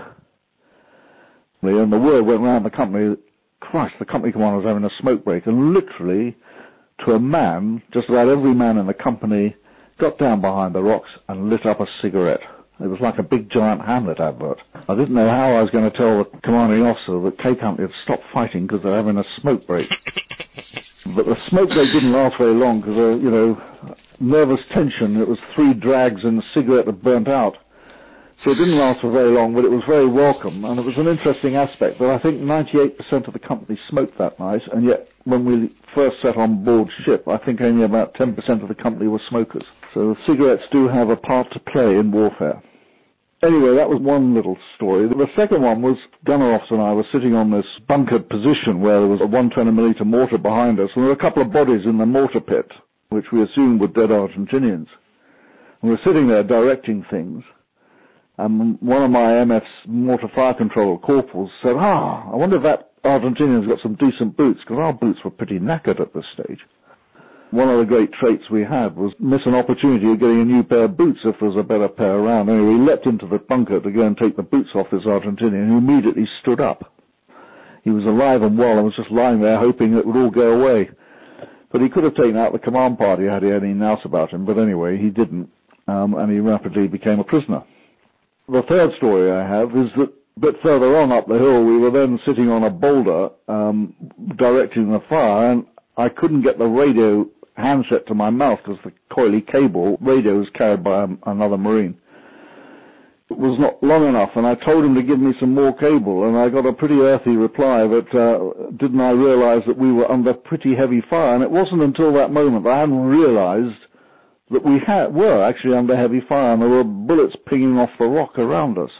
And the word went round the company, Christ, the company commander was having a smoke break, and literally, to a man, just about every man in the company got down behind the rocks and lit up a cigarette. It was like a big giant Hamlet advert. I didn't know how I was going to tell the commanding officer that K Company had stopped fighting because they're having a smoke break. But the smoke break didn't last very long because, uh, you know, nervous tension. It was three drags and the cigarette had burnt out. So it didn't last for very long, but it was very welcome, and it was an interesting aspect. But I think ninety-eight percent of the company smoked that night, and yet when we first set on board ship, I think only about ten percent of the company were smokers. So cigarettes do have a part to play in warfare. Anyway, that was one little story. The second one was Gunner Officer and I were sitting on this bunkered position where there was a one twenty millimeter mortar behind us, and there were a couple of bodies in the mortar pit, which we assumed were dead Argentinians. And we were sitting there directing things, and one of my M F's mortar fire control corporals said, ah, I wonder if that Argentinian's got some decent boots, because our boots were pretty knackered at this stage. One of the great traits we had was miss an opportunity of getting a new pair of boots if there was a better pair around. Anyway, he leapt into the bunker to go and take the boots off this Argentinian, who immediately stood up. He was alive and well and was just lying there hoping it would all go away. But he could have taken out the command party had he had any nous about him, but anyway, he didn't, um, and he rapidly became a prisoner. The third story I have is that a bit further on up the hill, we were then sitting on a boulder um, directing the fire, and I couldn't get the radio handset to my mouth because the coily cable radio was carried by um, another Marine. It was not long enough, and I told him to give me some more cable, and I got a pretty earthy reply that uh, didn't I realize that we were under pretty heavy fire, and it wasn't until that moment that I hadn't realized that we had, were actually under heavy fire, and there were bullets pinging off the rock around us.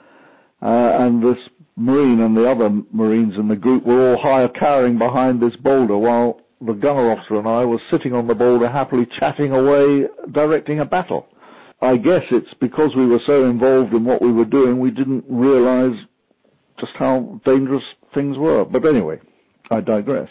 Uh, and this Marine and the other Marines in the group were all high cowering behind this boulder, while the gunner officer and I were sitting on the boulder happily chatting away, directing a battle. I guess it's because we were so involved in what we were doing, we didn't realize just how dangerous things were. But anyway, I digress.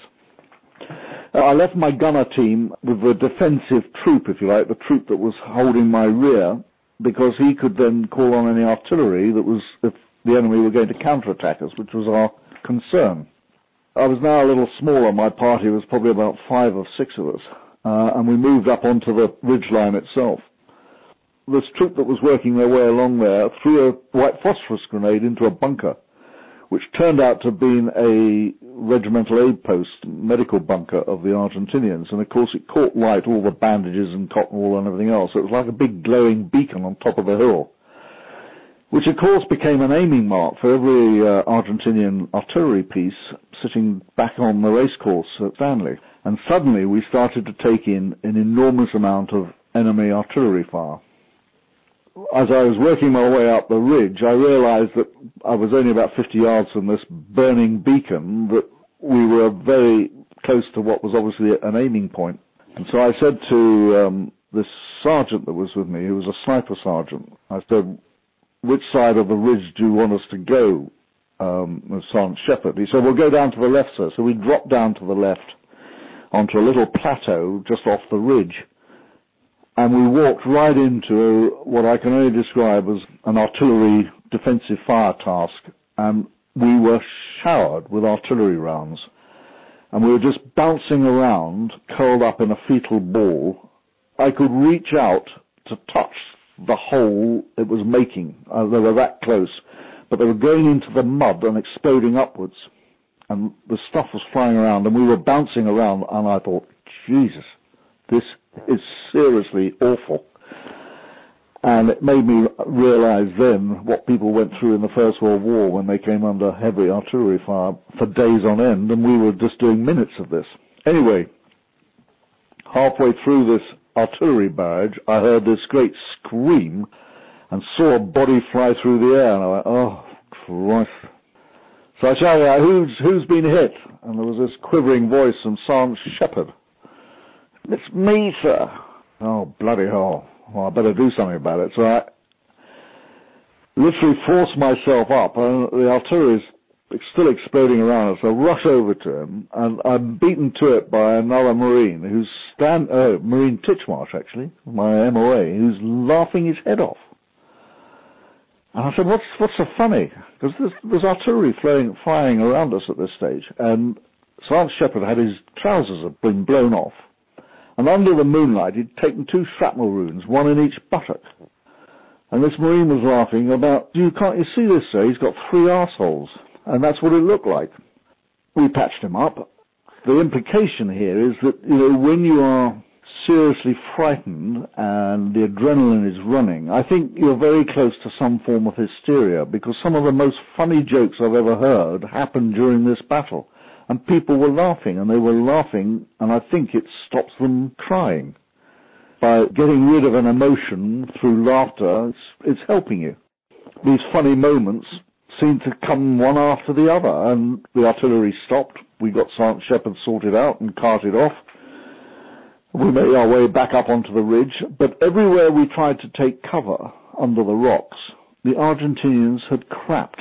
Uh, I left my gunner team with the defensive troop, if you like, the troop that was holding my rear, because he could then call on any artillery that was, if the enemy were going to counterattack us, which was our concern. I was now a little smaller. My party was probably about five or six of us, uh, and we moved up onto the ridgeline itself. This troop that was working their way along there threw a white phosphorus grenade into a bunker, which turned out to have been a regimental aid post medical bunker of the Argentinians. And of course it caught light, all the bandages and cotton wool and everything else. It was like a big glowing beacon on top of the hill, which of course became an aiming mark for every uh, Argentinian artillery piece sitting back on the racecourse at Stanley. And suddenly we started to take in an enormous amount of enemy artillery fire. As I was working my way up the ridge, I realized that I was only about fifty yards from this burning beacon, that we were very close to what was obviously an aiming point. And so I said to um, this sergeant that was with me, who was a sniper sergeant, I said, which side of the ridge do you want us to go, um, Sergeant Shepherd? He said, well, go down to the left, sir. So we dropped down to the left onto a little plateau just off the ridge. And we walked right into what I can only describe as an artillery defensive fire task. And we were showered with artillery rounds. And we were just bouncing around, curled up in a fetal ball. I could reach out to touch the hole it was making. Uh, they were that close. But they were going into the mud and exploding upwards. And the stuff was flying around, and we were bouncing around, and I thought, Jesus, this is seriously awful. And it made me realize then what people went through in the First World War when they came under heavy artillery fire for days on end, and we were just doing minutes of this. Anyway, halfway through this artillery barrage, I heard this great scream and saw a body fly through the air, and I went, oh, Christ. So I shouted out, who's, who's been hit? And there was this quivering voice from Sergeant Shepherd. It's me, sir. Oh, bloody hell. Well, I better do something about it. So I literally forced myself up, and the artillery is still exploding around us. I rush over to him, and I'm beaten to it by another Marine who's stand, uh, Marine Titchmarsh, actually, my M O A, who's laughing his head off. And I said, what's, what's so funny? Because there's, there's artillery flying, flying around us at this stage, and Sergeant Shepherd had his trousers had been blown off. And under the moonlight, he'd taken two shrapnel wounds, one in each buttock. And this Marine was laughing about, you can't you see this, sir? He's got three arseholes. And that's what it looked like. We patched him up. The implication here is that, you know, when you are seriously frightened and the adrenaline is running, I think you're very close to some form of hysteria, because some of the most funny jokes I've ever heard happened during this battle. And people were laughing, and they were laughing, and I think it stops them crying. By getting rid of an emotion through laughter, it's, it's helping you. These funny moments seemed to come one after the other, and the artillery stopped. We got Sergeant Shepherd sorted out and carted off. We made our way back up onto the ridge, but everywhere we tried to take cover under the rocks, the Argentinians had crapped.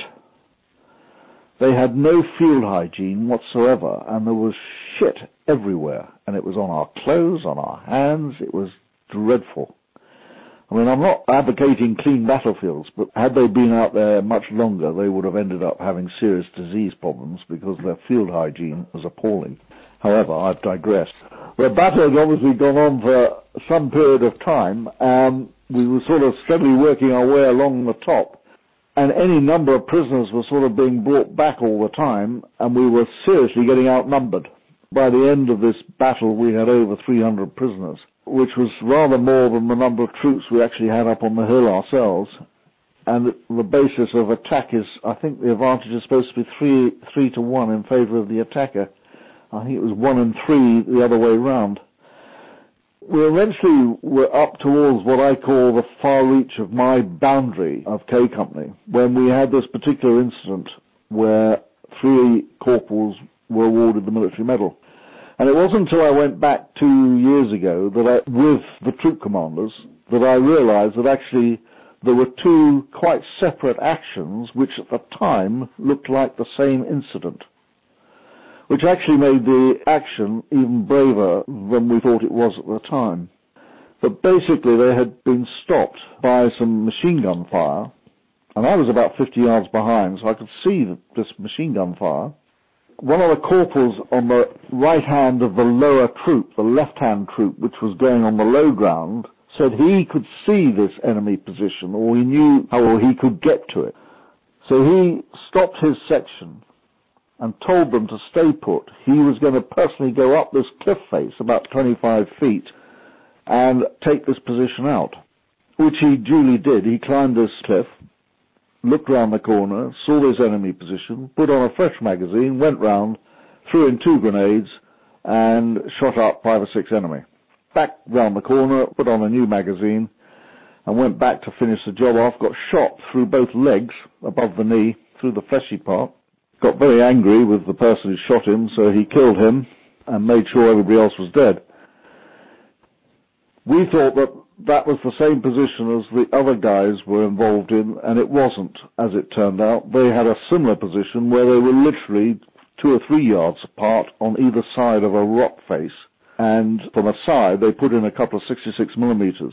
They had no field hygiene whatsoever, and there was shit everywhere, and it was on our clothes, on our hands. It was dreadful. I mean, I'm not advocating clean battlefields, but had they been out there much longer, they would have ended up having serious disease problems because their field hygiene was appalling. However, I've digressed. The battle had obviously gone on for some period of time, and we were sort of steadily working our way along the top. And any number of prisoners were sort of being brought back all the time, and we were seriously getting outnumbered. By the end of this battle, we had over three hundred prisoners, which was rather more than the number of troops we actually had up on the hill ourselves. And the basis of attack is, I think the advantage is supposed to be three, three to one in favour of the attacker. I think it was one and three the other way round. We eventually were up towards what I call the far reach of my boundary of K Company, when we had this particular incident where three corporals were awarded the military medal. And it wasn't until I went back two years ago that I, with the troop commanders, that I realized that actually there were two quite separate actions which at the time looked like the same incident, which actually made the action even braver than we thought it was at the time. But basically they had been stopped by some machine gun fire, and I was about fifty yards behind, so I could see this machine gun fire. One of the corporals on the right hand of the lower troop, the left-hand troop, which was going on the low ground, said he could see this enemy position, or he knew how he could get to it. So he stopped his section and told them to stay put. He was going to personally go up this cliff face, about twenty-five feet, and take this position out, which he duly did. He climbed this cliff, looked round the corner, saw this enemy position, put on a fresh magazine, went round, threw in two grenades, and shot up five or six enemy. Back round the corner, put on a new magazine, and went back to finish the job off, got shot through both legs, above the knee, through the fleshy part. Got very angry with the person who shot him, so he killed him and made sure everybody else was dead. We thought that that was the same position as the other guys were involved in, and it wasn't, as it turned out. They had a similar position where they were literally two or three yards apart on either side of a rock face, and from a side they put in a couple of sixty-six millimeters,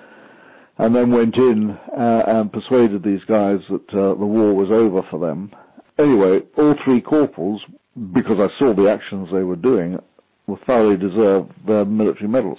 and then went in uh, and persuaded these guys that uh, the war was over for them. Anyway, all three corporals, because I saw the actions they were doing, were thoroughly deserved their military medals.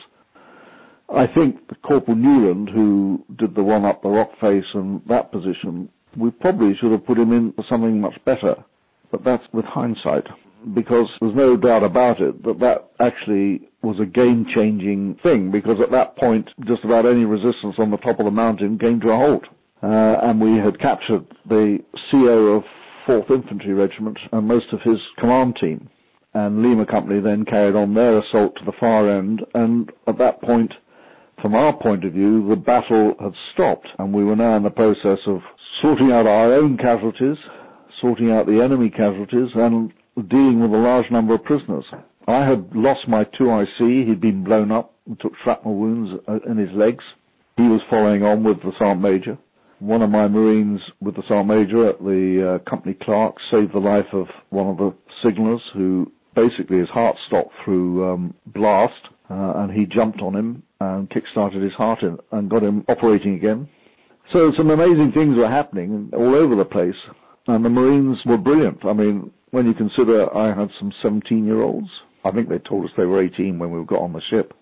I think the Corporal Newland, who did the one up the rock face and that position, we probably should have put him in for something much better. But that's with hindsight, because there's no doubt about it that that actually was a game-changing thing, because at that point just about any resistance on the top of the mountain came to a halt. Uh, and we had captured the C O of fourth Infantry Regiment and most of his command team. And Lima Company then carried on their assault to the far end, and at that point, from our point of view, the battle had stopped, and we were now in the process of sorting out our own casualties, sorting out the enemy casualties, and dealing with a large number of prisoners. I had lost my two I C, he'd been blown up and took shrapnel wounds in his legs. He was following on with the Sergeant Major. One of my Marines with the Sergeant Major at the uh, company clerk saved the life of one of the signallers who basically his heart stopped through um, blast, uh, and he jumped on him and kick-started his heart in, and got him operating again. So some amazing things were happening all over the place, and the Marines were brilliant. I mean, when you consider I had some seventeen-year-olds, I think they told us they were eighteen when we got on the ship.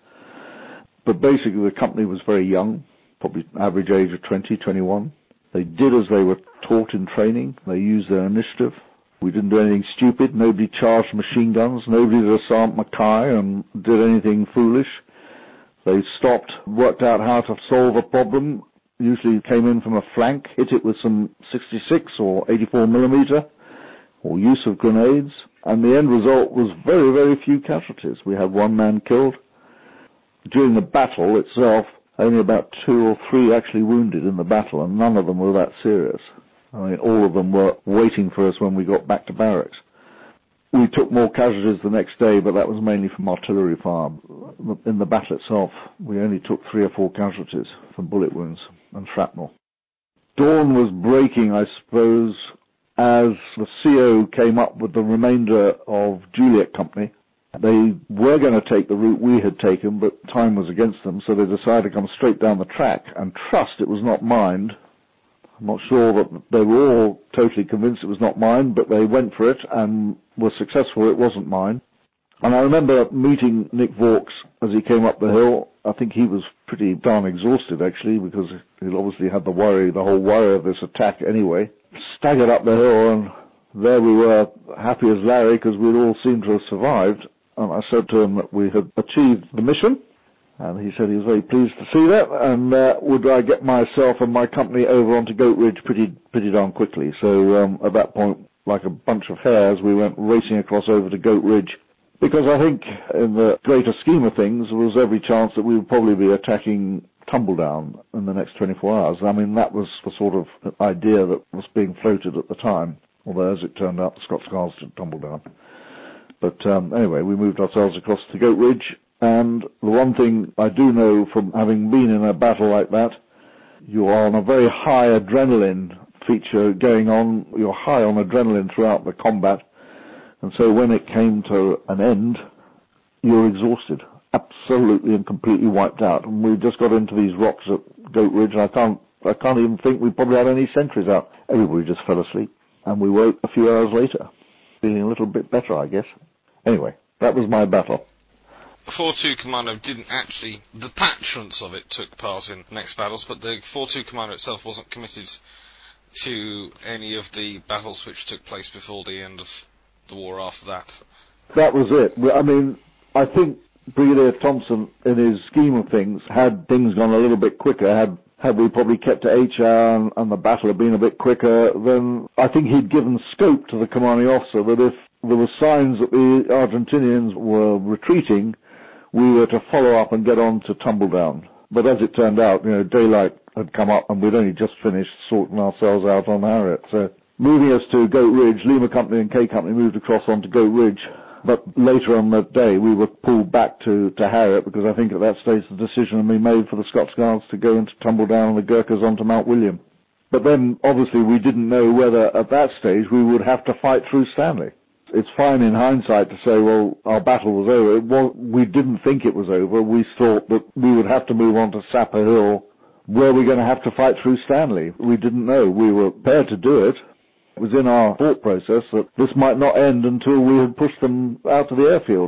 But basically the company was very young, probably average age of twenty, twenty-one. They did as they were taught in training. They used their initiative. We didn't do anything stupid. Nobody charged machine guns. Nobody did a Sergeant Mackay and did anything foolish. They stopped, worked out how to solve a problem, usually came in from a flank, hit it with some sixty-six or eighty-four millimeter, or use of grenades, and the end result was very, very few casualties. We had one man killed. During the battle itself, only about two or three actually wounded in the battle, and none of them were that serious. I mean, all of them were waiting for us when we got back to barracks. We took more casualties the next day, but that was mainly from artillery fire. In the battle itself, we only took three or four casualties from bullet wounds and shrapnel. Dawn was breaking, I suppose, as the C O came up with the remainder of Juliet Company. They were going to take the route we had taken, but time was against them, so they decided to come straight down the track and trust it was not mined. I'm not sure that they were all totally convinced it was not mine, but they went for it and were successful. It wasn't mine. And I remember meeting Nick Vaux as he came up the hill. I think he was pretty darn exhausted, actually, because he obviously had the worry, the whole worry of this attack anyway. Staggered up the hill, and there we were, happy as Larry, because we'd all seemed to have survived. And I said to him that we had achieved the mission. And he said he was very pleased to see that, and uh, would I get myself and my company over onto Goat Ridge pretty pretty darn quickly. So um, at that point, like a bunch of hares, we went racing across over to Goat Ridge, because I think in the greater scheme of things, there was every chance that we would probably be attacking Tumbledown in the next twenty-four hours. I mean, that was the sort of idea that was being floated at the time, although as it turned out, the Scots Guards did Tumbledown. But um, anyway, we moved ourselves across to Goat Ridge. And the one thing I do know from having been in a battle like that, you are on a very high adrenaline feature going on. You're high on adrenaline throughout the combat. And so when it came to an end, you're exhausted, absolutely and completely wiped out. And we just got into these rocks at Goat Ridge, and I can't, I can't even think we probably had any sentries out. Everybody just fell asleep. And we woke a few hours later, feeling a little bit better, I guess. Anyway, that was my battle. four two Commando didn't actually, the patrons of it took part in next battles, but the four two Commando itself wasn't committed to any of the battles which took place before the end of the war after that? That was it. I mean, I think Brigadier Thompson, in his scheme of things, had things gone a little bit quicker, had had we probably kept to eight hour and, and the battle had been a bit quicker, then I think he'd given scope to the commanding officer that if there were signs that the Argentinians were retreating, we were to follow up and get on to Tumbledown. But as it turned out, you know, daylight had come up and we'd only just finished sorting ourselves out on Harriet. So moving us to Goat Ridge, Lima Company and K Company moved across onto Goat Ridge. But later on that day, we were pulled back to, to Harriet because I think at that stage the decision had been made for the Scots Guards to go into Tumbledown and the Gurkhas onto Mount William. But then, obviously, we didn't know whether at that stage we would have to fight through Stanley. It's fine in hindsight to say, well, our battle was over. It was, we didn't think it was over. We thought that we would have to move on to Sapper Hill. Were we going to have to fight through Stanley? We didn't know. We were prepared to do it. It was in our thought process that this might not end until we had pushed them out to the airfield.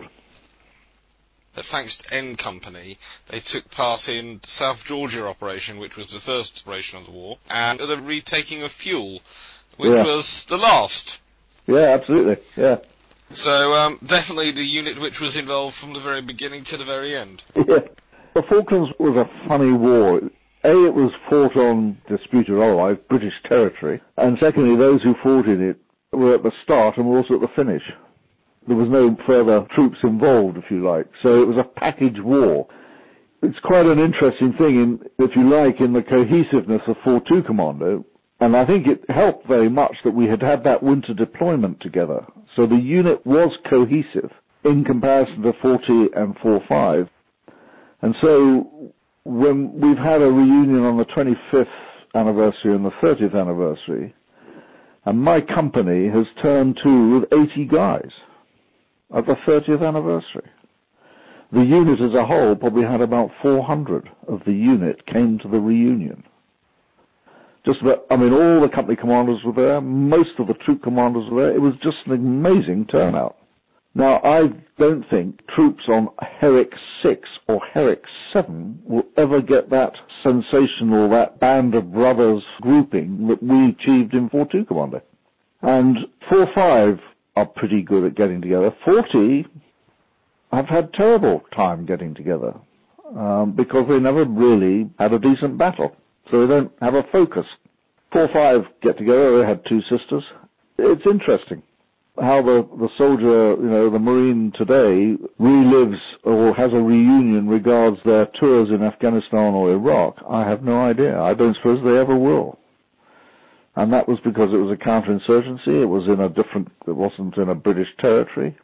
But thanks to N Company, they took part in the South Georgia operation, which was the first operation of the war, and the retaking of Fuel, which yeah. was the last. Yeah, absolutely, yeah. So, um, definitely the unit which was involved from the very beginning to the very end. Yeah. The Falklands was a funny war. A, it was fought on disputed otherwise British territory, and secondly, those who fought in it were at the start and were also at the finish. There was no further troops involved, if you like, so it was a package war. It's quite an interesting thing, in, if you like, in the cohesiveness of four two Commando, and I think it helped very much that we had had that winter deployment together. So the unit was cohesive in comparison to forty and four five, and so when we've had a reunion on the twenty-fifth anniversary and the thirtieth anniversary, and my company has turned to with eighty guys at the thirtieth anniversary. The unit as a whole probably had about four hundred of the unit came to the reunion. Just about, I mean, all the company commanders were there, most of the troop commanders were there. It was just an amazing turnout. Now, I don't think troops on Herrick six or Herrick seven will ever get that sensational, that band of brothers grouping that we achieved in four two Commando. And four five are pretty good at getting together. forty have had terrible time getting together um, because they never really had a decent battle, so they don't have a focus. four five get together, they had two sisters. It's interesting how the, the soldier, you know, the Marine today relives or has a reunion, regards their tours in Afghanistan or Iraq. I have no idea. I don't suppose they ever will. And that was because it was a counterinsurgency. It was in a different, it wasn't in a British territory.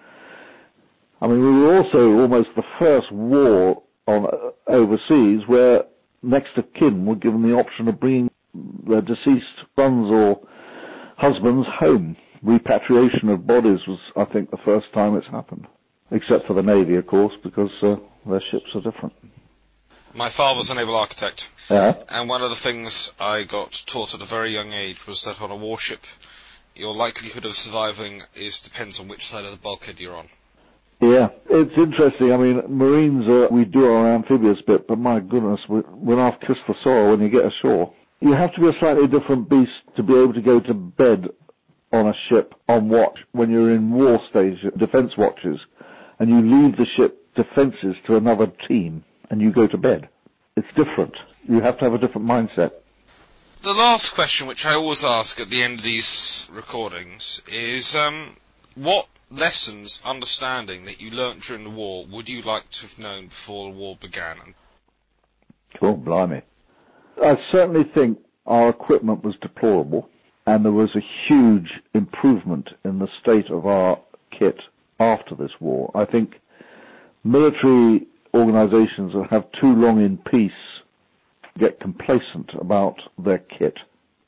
I mean, we were also almost the first war on uh, overseas where next of kin were given the option of bringing their deceased sons or husbands home. Repatriation of bodies was, I think, the first time it's happened. Except for the Navy, of course, because uh, their ships are different. My father's a naval architect. Yeah. And one of the things I got taught at a very young age was that on a warship, your likelihood of surviving is depends on which side of the bulkhead you're on. Yeah, it's interesting. I mean, Marines, uh, we do our amphibious bit, but my goodness, when I've kissed the soil when you get ashore, you have to be a slightly different beast to be able to go to bed on a ship on watch when you're in war stage defense watches and you leave the ship defenses to another team and you go to bed. It's different. You have to have a different mindset. The last question, which I always ask at the end of these recordings, is um, what lessons, understanding that you learnt during the war would you like to have known before the war began? Oh, blimey. I certainly think our equipment was deplorable, and there was a huge improvement in the state of our kit after this war. I think military organizations that have too long in peace get complacent about their kit.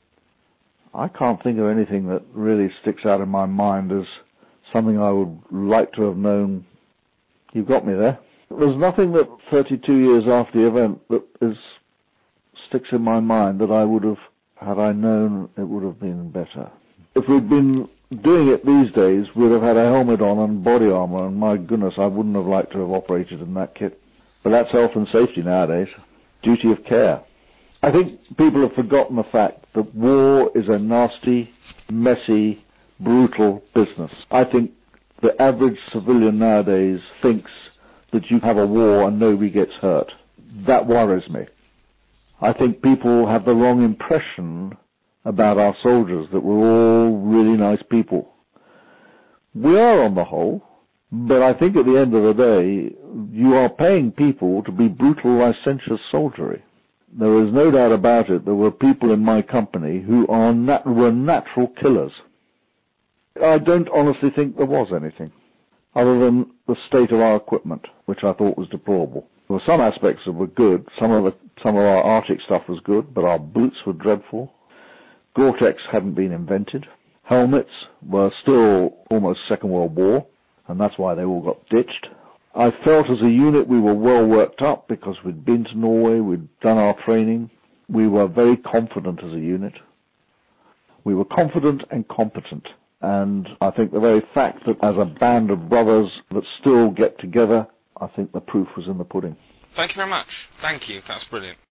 I can't think of anything that really sticks out in my mind as something I would like to have known. You've got me there. There's nothing that thirty-two years after the event that is sticks in my mind that I would have, had I known, it would have been better. If we'd been doing it these days, we'd have had a helmet on and body armor, and my goodness, I wouldn't have liked to have operated in that kit. But that's health and safety nowadays. Duty of care. I think people have forgotten the fact that war is a nasty, messy, brutal business. I think the average civilian nowadays thinks that you have a war and nobody gets hurt. That worries me. I think people have the wrong impression about our soldiers, that we're all really nice people. We are on the whole, but I think at the end of the day, you are paying people to be brutal, licentious soldiery. There is no doubt about it, there were people in my company who are nat- were natural killers. I don't honestly think there was anything, other than the state of our equipment, which I thought was deplorable. There were some aspects that were good. Some of the, some of our Arctic stuff was good, but our boots were dreadful. Gore-Tex hadn't been invented. Helmets were still almost Second World War, and that's why they all got ditched. I felt as a unit we were well worked up because we'd been to Norway, we'd done our training. We were very confident as a unit. We were confident and competent. And I think the very fact that as a band of brothers that still get together, I think the proof was in the pudding. Thank you very much. Thank you. That's brilliant.